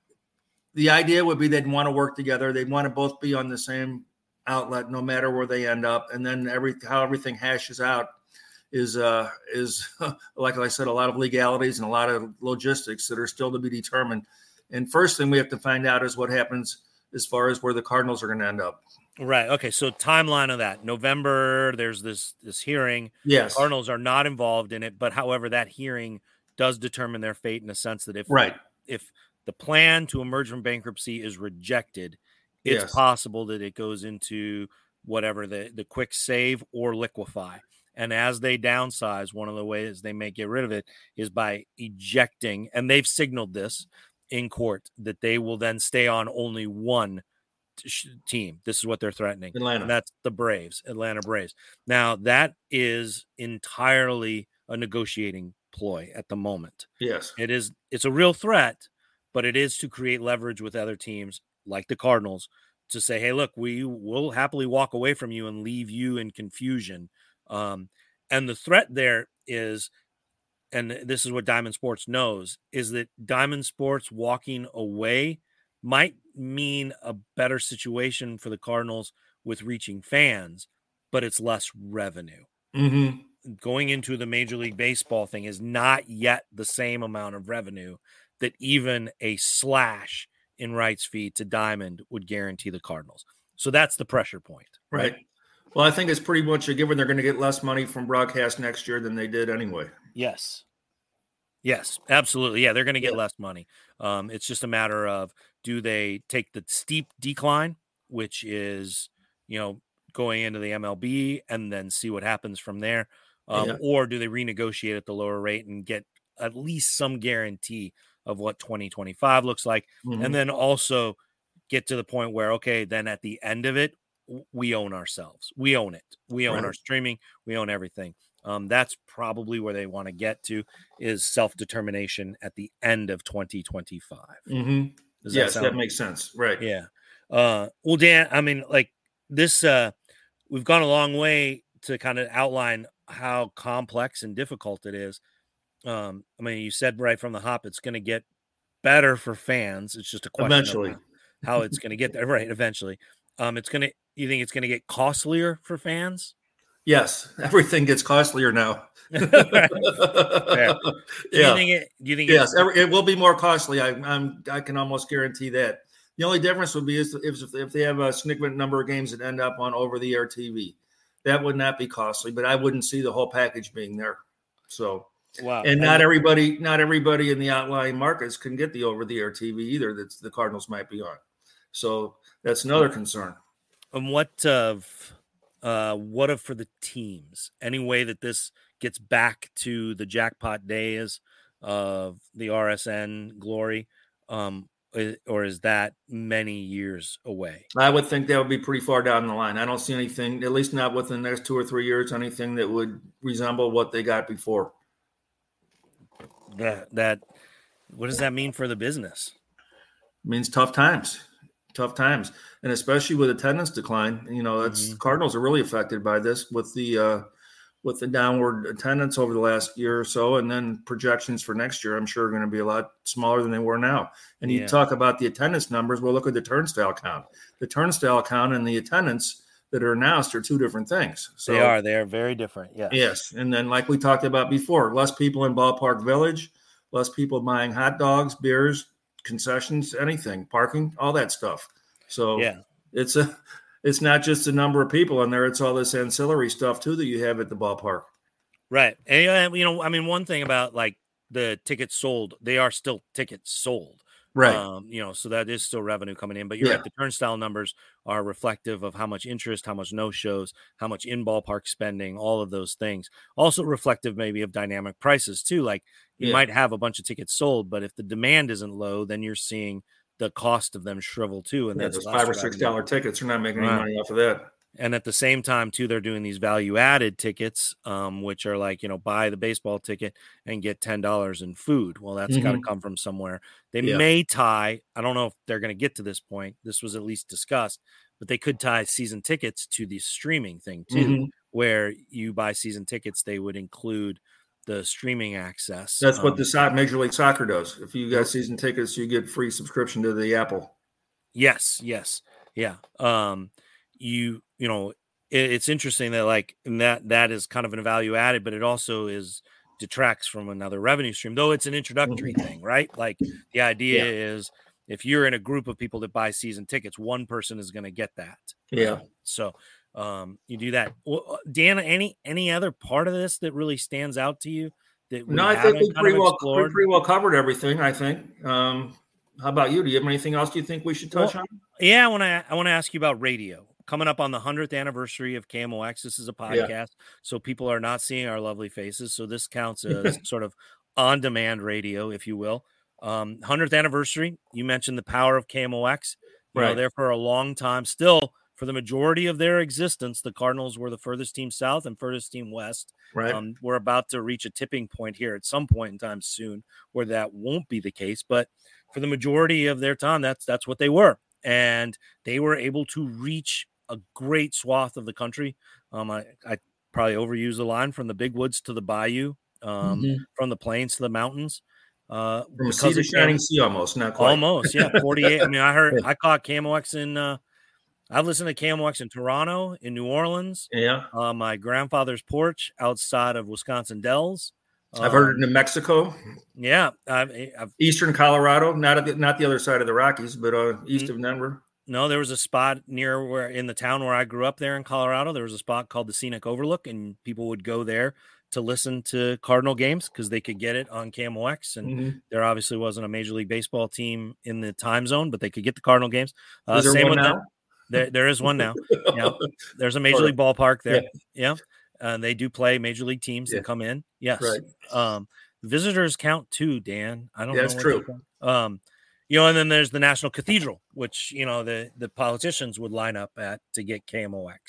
the idea would be they'd want to work together. They'd want to both be on the same outlet, no matter where they end up. And then every, how everything hashes out is, uh, is like I said, a lot of legalities and a lot of logistics that are still to be determined. And first thing we have to find out is what happens as far as where the Cardinals are going to end up. Right. Okay. So timeline of that November, there's this, this hearing. Yes. The Cardinals are not involved in it, but however, that hearing does determine their fate in the sense that if, right. if the plan to emerge from bankruptcy is rejected, it's yes. possible that it goes into whatever the, the quick save or liquefy. And as they downsize, one of the ways they may get rid of it is by ejecting, and they've signaled this in court, that they will then stay on only one t- team. This is what they're threatening. Atlanta. And that's the Braves, Atlanta Braves. Now, that is entirely a negotiating ploy at the moment. Yes. It is. It's a real threat, but it is to create leverage with other teams like the Cardinals to say, hey, look, we will happily walk away from you and leave you in confusion. Um, and the threat there is, and this is what Diamond Sports knows, is that Diamond Sports walking away might mean a better situation for the Cardinals with reaching fans, but it's less revenue. Mm-hmm. Going into the Major League Baseball thing is not yet the same amount of revenue that even a slash in rights fee to Diamond would guarantee the Cardinals. So that's the pressure point. Right. right? Well, I think it's pretty much a given they're going to get less money from broadcast next year than they did anyway. Yes. Yes, absolutely. Yeah, they're going to get yeah. less money. Um, it's just a matter of, do they take the steep decline, which is, you know, going into the M L B and then see what happens from there? Um, yeah. Or do they renegotiate at the lower rate and get at least some guarantee of what twenty twenty-five looks like? Mm-hmm. And then also get to the point where, okay, then at the end of it, we own ourselves. We own it. We own right. our streaming. We own everything. Um, that's probably where they want to get to, is self-determination at the end of twenty twenty-five. Mm-hmm. Does yes, that, sound- that makes sense. Right. Yeah. Uh, well, Dan, I mean, like this, uh, we've gone a long way to kind of outline how complex and difficult it is. Um, I mean, you said right from the hop, it's going to get better for fans. It's just a question Eventually. of how, how it's going to get there. Right. Eventually. Um, it's going to, you think it's going to get costlier for fans? Yes, everything gets costlier now. Fair. Do yeah. you think it? Do you think yes, it's, every, it will be more costly. I, I'm I can almost guarantee that. The only difference would be is if if they have a significant number of games that end up on over-the-air T V, that would not be costly. But I wouldn't see the whole package being there. So, wow. And not everybody, not everybody in the outlying markets can get the over-the-air T V either that the Cardinals might be on. So that's another concern. And what of uh, what of for the teams? Any way that this gets back to the jackpot days of the R S N glory, um, or is that many years away? I would think that would be pretty far down the line. I don't see anything, at least not within the next two or three years, anything that would resemble what they got before. That that what does that mean for the business? It means tough times. Tough times, and especially with attendance decline, you know, it's Mm-hmm. Cardinals are really affected by this with the uh, with the downward attendance over the last year or so, and then projections for next year, I'm sure, are going to be a lot smaller than they were now. And you Yeah. talk about the attendance numbers. Well, look at the turnstile count. The turnstile count and the attendance that are announced are two different things. So They are. They are very different. Yeah. yes, and then like we talked about before, less people in Ballpark Village, less people buying hot dogs, beers, concessions, anything, parking, all that stuff. So Yeah. it's a, it's not just the number of people in there; it's all this ancillary stuff too that you have at the ballpark. Right. And, uh, you know, I mean, one thing about like the tickets sold, they are still tickets sold. Right. Um, you know, so that is still revenue coming in. But you're Yeah. right, the turnstile numbers are reflective of how much interest, how much no shows, how much in ballpark spending, all of those things. Also reflective maybe of dynamic prices too. Like you Yeah. might have a bunch of tickets sold, but if the demand isn't low, then you're seeing the cost of them shrivel too. And Yeah, that's those less five or six revenue. dollar tickets are not making any Right. money off of that. And at the same time, too, they're doing these value added tickets, um, which are like, you know, buy the baseball ticket and get ten dollars in food. Well, that's got to Mhm. come from somewhere. They Yeah. may tie, I don't know if they're going to get to this point. This was at least discussed, but they could tie season tickets to the streaming thing, too, Mhm. where you buy season tickets, they would include the streaming access. That's what Um, the so- Major League Soccer does. If you got season tickets, you get free subscription to the Apple. Yes, yes. Yeah. Um, you, you know, it, it's interesting that like and that that is kind of an value added, but it also is detracts from another revenue stream, though it's an introductory thing, right? Like the idea Yeah. is if you're in a group of people that buy season tickets, one person is going to get that. Yeah. Um, so um, you do that. Well, Dan, any any other part of this that really stands out to you that we No, I think haven't we kind pretty of well we explored? pretty well covered everything. I think. Um, how about you? Do you have anything else you think we should touch Well, on? Yeah, I want to I want to ask you about radio. Coming up on the hundredth anniversary of K M O X, this is a podcast, so people are not seeing our lovely faces. So this counts as sort of on-demand radio, if you will. Um, hundredth anniversary. You mentioned the power of K M O X. You know, Right. there for a long time. Still, for the majority of their existence, the Cardinals were the furthest team south and furthest team west. Right. Um, we're about to reach a tipping point here at some point in time soon where that won't be the case. But for the majority of their time, that's that's what they were. And they were able to reach a great swath of the country. Um, I, I probably overuse the line from the big woods to the bayou, um, Mhm. from the plains to the mountains. Uh, From because sea to of K M- shining sea, almost not quite. almost, yeah, forty-eight. I mean, I heard I caught K M O X in. Uh, I've listened to K M O X in Toronto, in New Orleans, Yeah, on my grandfather's porch outside of Wisconsin Dells. I've heard it Um, in New Mexico, Yeah, I've, I've eastern Colorado, not at the, not the other side of the Rockies, but uh, east Mm. of Denver. No, there was a spot near where in the town where I grew up there in Colorado. There was a spot called the Scenic Overlook, and people would go there to listen to Cardinal games because they could get it on K M O X. And Mhm. there obviously wasn't a Major League Baseball team in the time zone, but they could get the Cardinal games. Uh, Is there same one with now? the- there, there is one now. Yeah, there's a Major Sort of. League ballpark there. Yeah, and they do play Major League teams Yeah. that come in. Yes, Right. um, visitors count too, Dan. I don't Yeah, know. that's what true. they count. Um, you know, and then there's the National Cathedral, which, you know, the, the politicians would line up at to get K M O X.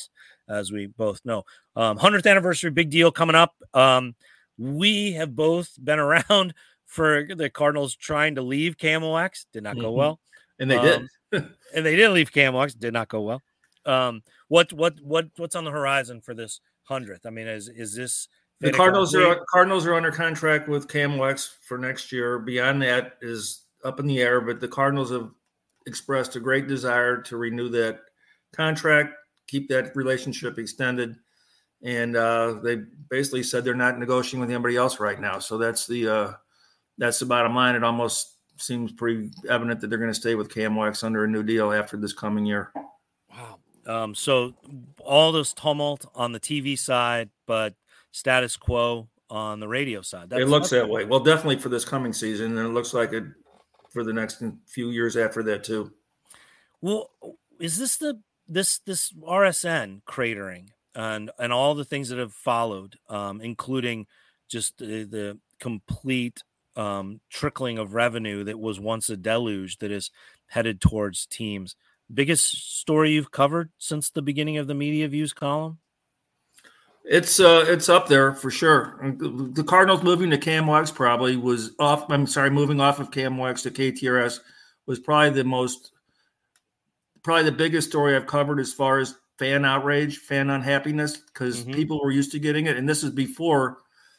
as we both know. Um, hundredth anniversary, big deal coming up. Um, we have both been around for the Cardinals trying to leave K M O X. Did not go Mm-hmm. well. And they um, did. and they did leave K M O X. Did not go well. Um, what what what what's on the horizon for this hundredth? I mean, is is this the Cardinals are Cardinals are under contract with K M O X for next year. Beyond that is up in the air, but the Cardinals have expressed a great desire to renew that contract, keep that relationship extended, and uh, they basically said they're not negotiating with anybody else right now. So that's the uh, that's the bottom line. It almost seems pretty evident that they're going to stay with K M O X under a new deal after this coming year. Wow. Um, so all this tumult on the T V side, but status quo on the radio side. That's, it looks that way. Well, definitely for this coming season, and it looks like it for the next few years after that too. Well, is this the this this R S N cratering and and all the things that have followed, um, including just the, the complete um, trickling of revenue that was once a deluge that is headed towards teams? Biggest story you've covered since the beginning of the Media Views column? It's uh, it's up there for sure. The Cardinals moving to K M O X probably was off. I'm sorry, moving off of K M O X to K T R S was probably the most, probably the biggest story I've covered as far as fan outrage, fan unhappiness, because mm-hmm. people were used to getting it, and this is before,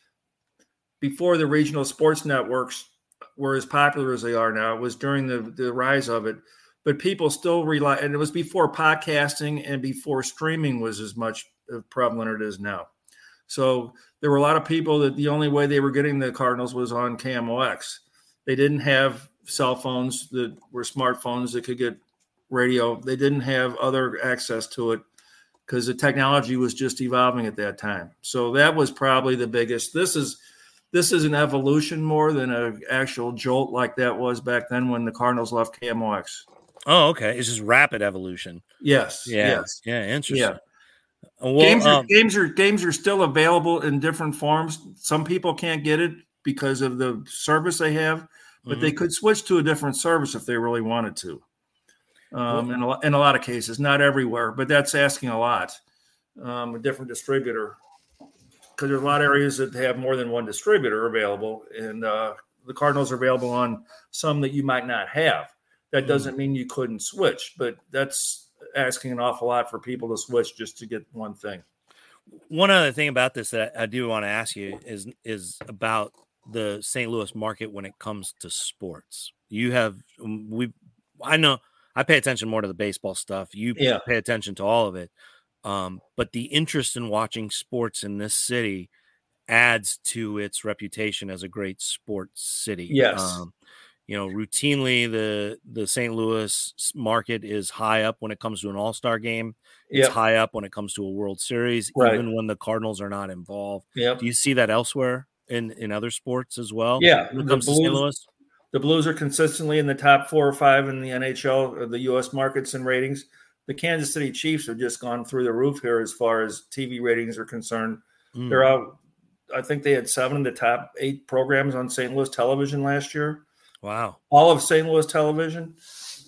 before the regional sports networks were as popular as they are now. It was during the the rise of it. But people still rely, and it was before podcasting and before streaming was as much prevalent as it is now. So there were a lot of people that the only way they were getting the Cardinals was on K M O X. They didn't have cell phones that were smartphones that could get radio. They didn't have other access to it because the technology was just evolving at that time. So that was probably the biggest. This is this is an evolution more than an actual jolt like that was back then when the Cardinals left K M O X. Oh, okay. It's just rapid evolution. Yes. Yeah. Yes. Yeah. Interesting. Yeah. Well, games, are, um, games are games are still available in different forms. Some people can't get it because of the service they have, but mm-hmm. they could switch to a different service if they really wanted to. Um, in, a, in a lot of cases, not everywhere, but that's asking a lot. Um, a different distributor, because there's a lot of areas that have more than one distributor available, and uh, the Cardinals are available on some that you might not have. That doesn't mean you couldn't switch, but that's asking an awful lot for people to switch just to get one thing. One other thing about this that I do want to ask you is is about the Saint Louis market when it comes to sports. You have we, I know I pay attention more to the baseball stuff. You yeah. pay attention to all of it, um, but the interest in watching sports in this city adds to its reputation as a great sports city. Yes. Um, You know, routinely the the Saint Louis market is high up when it comes to an all-star game. It's yep. high up when it comes to a World Series, right. even when the Cardinals are not involved. Yep. Do you see that elsewhere in, in other sports as well? Yeah. When it comes Blues, to Saint Louis? The Blues are consistently in the top four or five in the N H L or the U S markets and ratings. The Kansas City Chiefs have just gone through the roof here as far as T V ratings are concerned. Mm. They're out. I think they had seven of the top eight programs on Saint Louis television last year. Wow. All of Saint Louis television.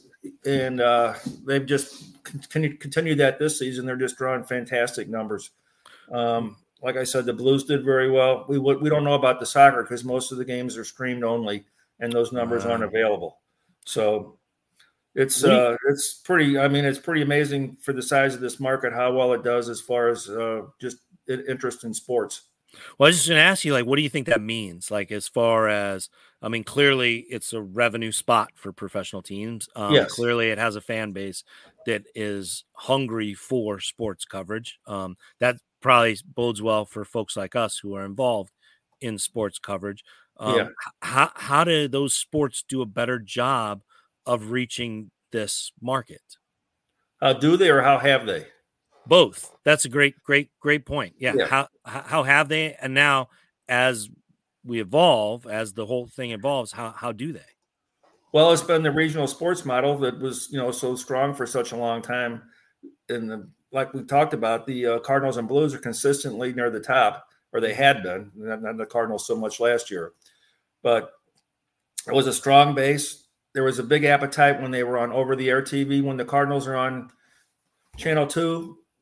And uh, they've just continued, continued that this season. They're just drawing fantastic numbers. Um, like I said, the Blues did very well. We we don't know about the soccer because most of the games are streamed only, and those numbers wow. aren't available. So it's uh, it's pretty – I mean, it's pretty amazing for the size of this market how well it does as far as uh, just interest in sports. Well, I was just going to ask you, like, what do you think that means? Like, as far as, I mean, clearly it's a revenue spot for professional teams. Um, yes. Clearly it has a fan base that is hungry for sports coverage. Um, that probably bodes well for folks like us who are involved in sports coverage. Um, yeah. How, how do those sports do a better job of reaching this market? How do they or how have they? Both. That's a great, great, great point. Yeah. yeah. How how have they? And now, as we evolve, as the whole thing evolves, how how do they? Well, it's been the regional sports model that was, you know, so strong for such a long time. And the, like we talked about, the uh, Cardinals and Blues are consistently near the top, or they had been. Not the Cardinals so much last year, but it was a strong base. There was a big appetite when they were on over-the-air T V. When the Cardinals are on Channel two.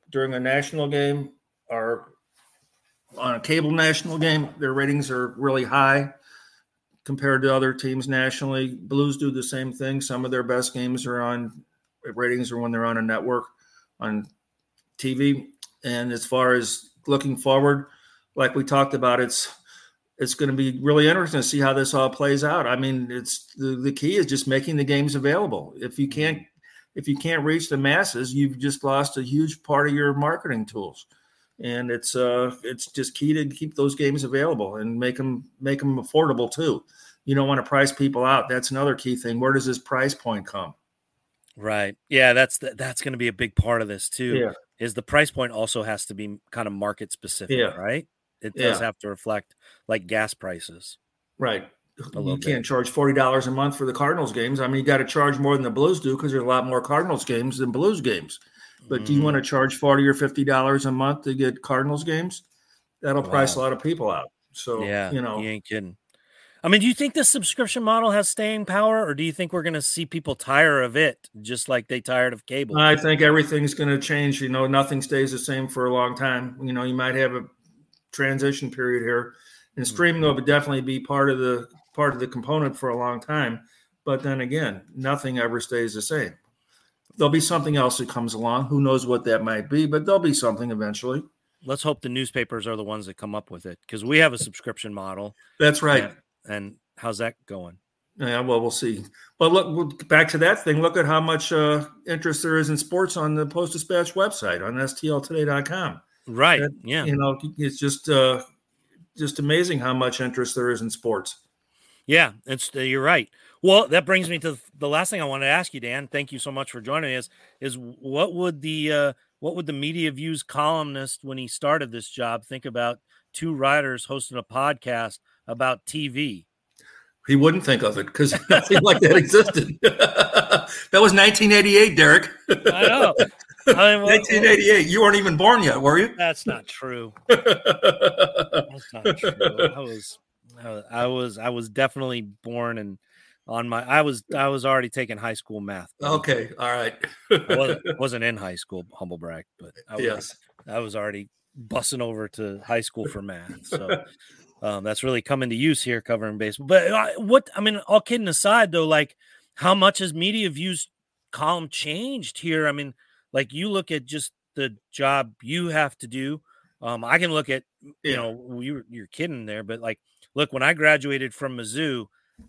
during a national game are on a cable national game. Their ratings are really high compared to other teams nationally. Blues do the same thing. Some of their best games are on ratings or when they're on a network on T V. And as far as looking forward, like we talked about, it's it's going to be really interesting to see how this all plays out. I mean, it's the, the key is just making the games available. If you can't if you can't reach the masses, you've just lost a huge part of your marketing tools. And it's uh it's just key to keep those games available and make them make them affordable too. You don't want to price people out. That's another key thing. Where does this price point come? Right. Yeah, that's the, that's going to be a big part of this too. Yeah. Is the price point also has to be kind of market specific, Yeah. right? It does Yeah. have to reflect like gas prices. Right. A You little can't bit. charge forty dollars a month for the Cardinals games. I mean, you got to charge more than the Blues do because there's a lot more Cardinals games than Blues games. But do you Mm. want to charge forty or fifty dollars a month to get Cardinals games? That'll price a Wow. lot of people out. So, Yeah, you know, you ain't kidding. I mean, do you think this subscription model has staying power, or do you think we're going to see people tire of it just like they tired of cable? I think everything's going to change. You know, nothing stays the same for a long time. You know, you might have a transition period here, and streaming will definitely be part of the part of the component for a long time. But then again, nothing ever stays the same. There'll be something else that comes along. Who knows what that might be, but there'll be something eventually. Let's hope the newspapers are the ones that come up with it, because we have a subscription model. That's right. And, and how's that going? Yeah, well, we'll see. But look, back to that thing. Look at how much uh, interest there is in sports on the Post-Dispatch website on S T L today dot com. Right. That, yeah. You know, it's just uh, just amazing how much interest there is in sports. Yeah, it's uh, you're right. Well, that brings me to the last thing I wanted to ask you, Dan. Thank you so much for joining us. Is what would the uh, what would the Media Views columnist, when he started this job, think about two writers hosting a podcast about T V? He wouldn't think of it because nothing like that existed. That was nineteen eighty-eight, Derek. I know. I mean, well, nineteen eighty-eight. You weren't even born yet, were you? That's not true. That's not true. I was, I was, I was definitely born and on my. I was, I was already taking high school math. Okay, all right. I wasn't, wasn't in high school, humble brag, but I was, Yes. I was already bussing over to high school for math. So um, that's really come into use here covering baseball. But uh, what I mean, all kidding aside, though, like how much has Media Views column changed here? I mean, like you look at just the job you have to do. Um, I can look at, you Yeah. know, you're, you're kidding there, but like, look, when I graduated from Mizzou,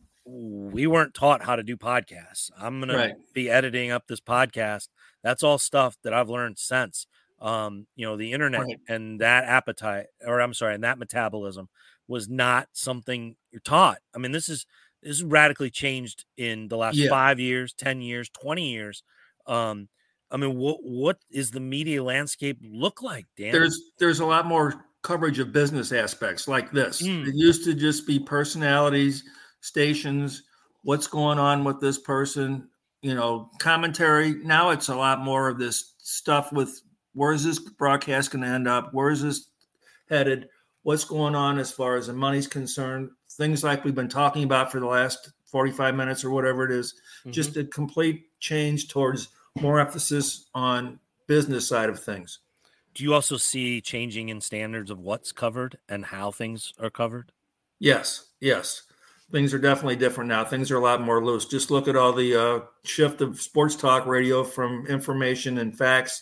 we weren't taught how to do podcasts. I'm going Right. to be editing up this podcast. That's all stuff that I've learned since, um, you know, the internet Right. and that appetite, or I'm sorry, and that metabolism was not something you're taught. I mean, this is, this is radically changed in the last Yeah. five years, ten years, twenty years. Um, I mean, what, what is the media landscape look like, Dan? There's there's a lot more coverage of business aspects like this. Mm. It used to just be personalities, stations, what's going on with this person, you know, commentary. Now it's a lot more of this stuff with where is this broadcast going to end up? Where is this headed? What's going on as far as the money's concerned? Things like we've been talking about for the last forty-five minutes or whatever it is. Mhm. Just a complete change towards more emphasis on business side of things. Do you also see changing in standards of what's covered and how things are covered? Yes, yes. Things are definitely different now. Things are a lot more loose. Just look at all the uh, shift of sports talk radio from information and facts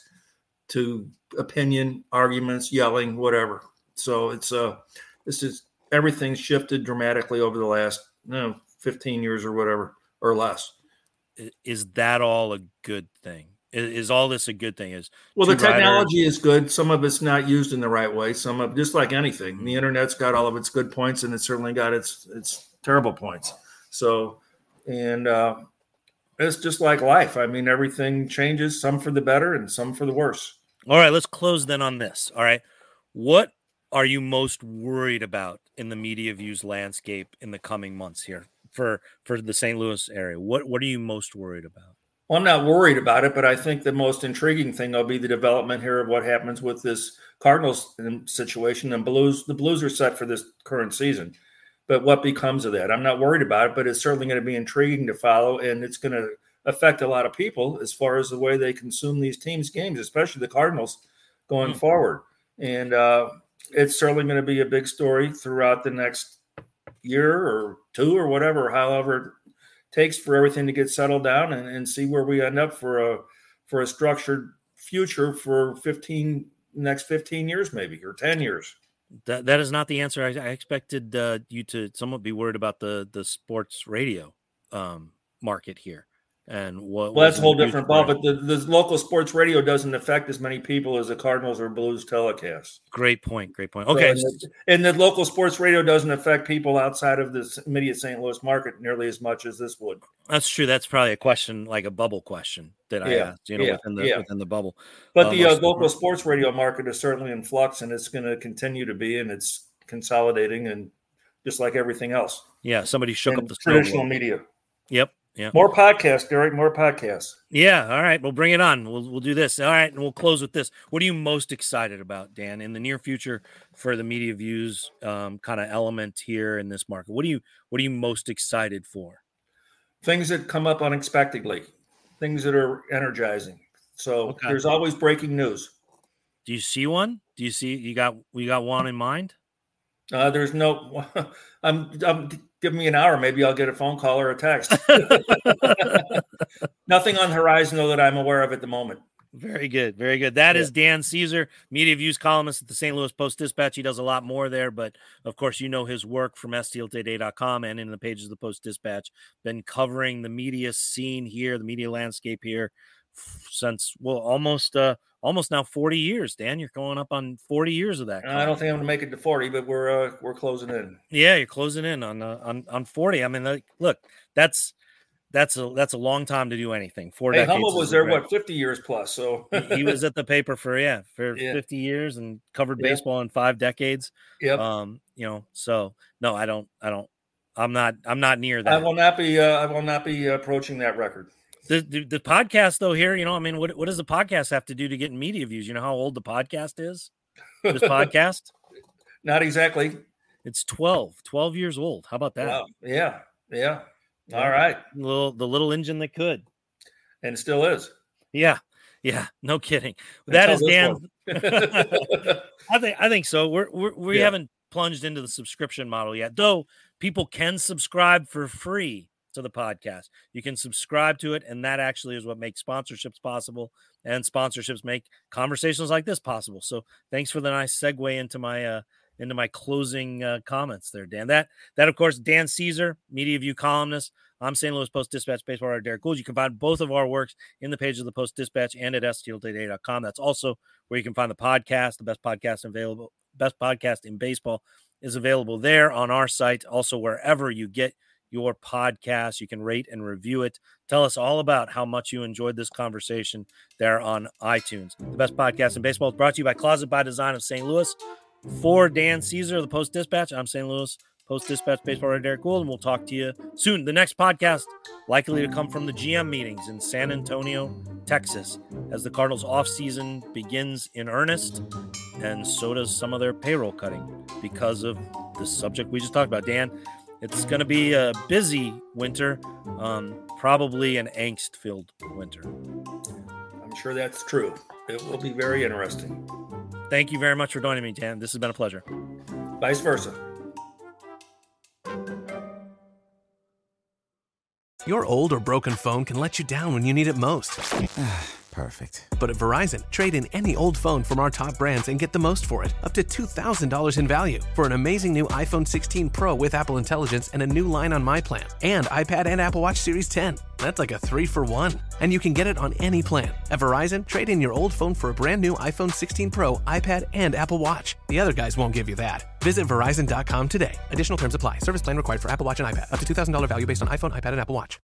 to opinion, arguments, yelling, whatever. So it's uh, this is everything's shifted dramatically over the last you know, fifteen years or whatever or less. I- Is that all a good thing? Is, is all this a good thing? Is Well, the two writers- technology is good. Some of it's not used in the right way. Some of just like anything, the internet's got all of its good points, and it's certainly got its its terrible points. So, and uh, it's just like life. I mean, everything changes. Some for the better, and some for the worse. All right, let's close then on this. All right, what are you most worried about in the Media Views landscape in the coming months here for for the Saint Louis area? What what are you most worried about? Well, I'm not worried about it, but I think the most intriguing thing will be the development here of what happens with this Cardinals situation and Blues. The Blues are set for this current season, but what becomes of that? I'm not worried about it, but it's certainly going to be intriguing to follow, and it's going to affect a lot of people as far as the way they consume these teams' games, especially the Cardinals. going Mm. forward. And uh, it's certainly going to be a big story throughout the next year or two or whatever, however it takes for everything to get settled down and, and see where we end up for a for a structured future for fifteen next fifteen years, maybe, or ten years. That that is not the answer. I, I expected uh, you to somewhat be worried about the the sports radio um, market here, and what. Well, that's a whole was different ball. But the, the local sports radio doesn't affect as many people as the Cardinals or Blues telecast. Great point. Great point. Okay, So, and, the, and the local sports radio doesn't affect people outside of the immediate Saint Louis market nearly as much as this would. that's true. That's probably a question, like a bubble question that I Yeah, asked. You know, yeah, within the yeah. within the bubble. But Um, the uh, most- local sports radio market is certainly in flux, and it's going to continue to be, and it's consolidating, and just like everything else. yeah, somebody shook in up the traditional snowball. media. Yep. Yeah. More podcasts, Derek. More podcasts. Yeah. All right. We'll bring it on. We'll we'll do this. All right, and we'll close with this. What are you most excited about, Dan, in the near future for the media views um, kind of element here in this market? What do you What are you most excited for? Things that come up unexpectedly, things that are energizing. So Okay. there's always breaking news. Do you see one? Do you see you got we got one in mind? Uh, there's no. I'm. I'm. Give me an hour. Maybe I'll get a phone call or a text. Nothing on the horizon though that I'm aware of at the moment. Very good. Very good. That Yeah. is Dan Caesar, media views columnist at the Saint Louis Post-Dispatch. He does a lot more there, but of course, you know his work from S T L today dot com and in the pages of the Post-Dispatch. Been covering the media scene here, the media landscape here f- since, well, almost uh, almost now forty years. Dan, you're going up on forty years of that. I don't think I'm going to make it to forty, but we're uh, we're closing in. Yeah, you're closing in on uh, on on forty. I mean, like, look, that's that's a that's a long time to do anything. Four Hey, decades. Hummel is was there great. what fifty years plus. So he, he was at the paper for yeah for Yeah. fifty years and covered Yeah. baseball in five decades. Yep. Um, you know, so no, I don't, I don't, I'm not, I'm not near I that. will not be. Uh, I will not be approaching that record. The, the the podcast though here, you know, I mean, what what does the podcast have to do to get media views? You know how old the podcast is? This podcast, Not exactly. it's twelve, twelve years old. How about that? Wow. Yeah. Yeah. Yeah. All right. Little the little engine that could. And still is. Yeah, yeah, no kidding. That is Until Dan. this one. I think I think so. We're, we're we Yeah. haven't plunged into the subscription model yet, though. People can subscribe for free to the podcast. You can subscribe to it, and that actually is what makes sponsorships possible, and sponsorships make conversations like this possible. So, thanks for the nice segue into my uh, into my closing uh, comments there, Dan. That that of course, Dan Caesar, Media View columnist. I'm Saint Louis Post-Dispatch baseball writer Derek Gould. You can find both of our works in the pages of the Post-Dispatch and at S T L today dot com. That's also where you can find the podcast. The best podcast available, best podcast in baseball is available there on our site. Also, wherever you get your podcast, you can rate and review it. Tell us all about how much you enjoyed this conversation there on iTunes. The best podcast in baseball is brought to you by Closet by Design of Saint Louis. For Dan Caesar of the Post-Dispatch, I'm Saint Louis Post-Dispatch baseball writer Derek Gould, and we'll talk to you soon. The next podcast likely to come from the G M meetings in San Antonio, Texas, as the Cardinals offseason begins in earnest, and so does some of their payroll cutting because of the subject we just talked about. Dan, it's going to be a busy winter, um, probably an angst-filled winter. I'm sure that's true. It will be very interesting. Thank you very much for joining me, Dan. This has been a pleasure. Vice versa. Your old or broken phone can let you down when you need it most. Perfect. But at Verizon, trade in any old phone from our top brands and get the most for it, up to two thousand dollars in value for an amazing new iPhone sixteen Pro with Apple Intelligence and a new line on My Plan, and iPad and Apple Watch Series ten. That's like a three for one. And you can get it on any plan. At Verizon, trade in your old phone for a brand new iPhone sixteen Pro, iPad, and Apple Watch. The other guys won't give you that. Visit Verizon dot com today. Additional terms apply. Service plan required for Apple Watch and iPad. Up to two thousand dollars value based on iPhone, iPad, and Apple Watch.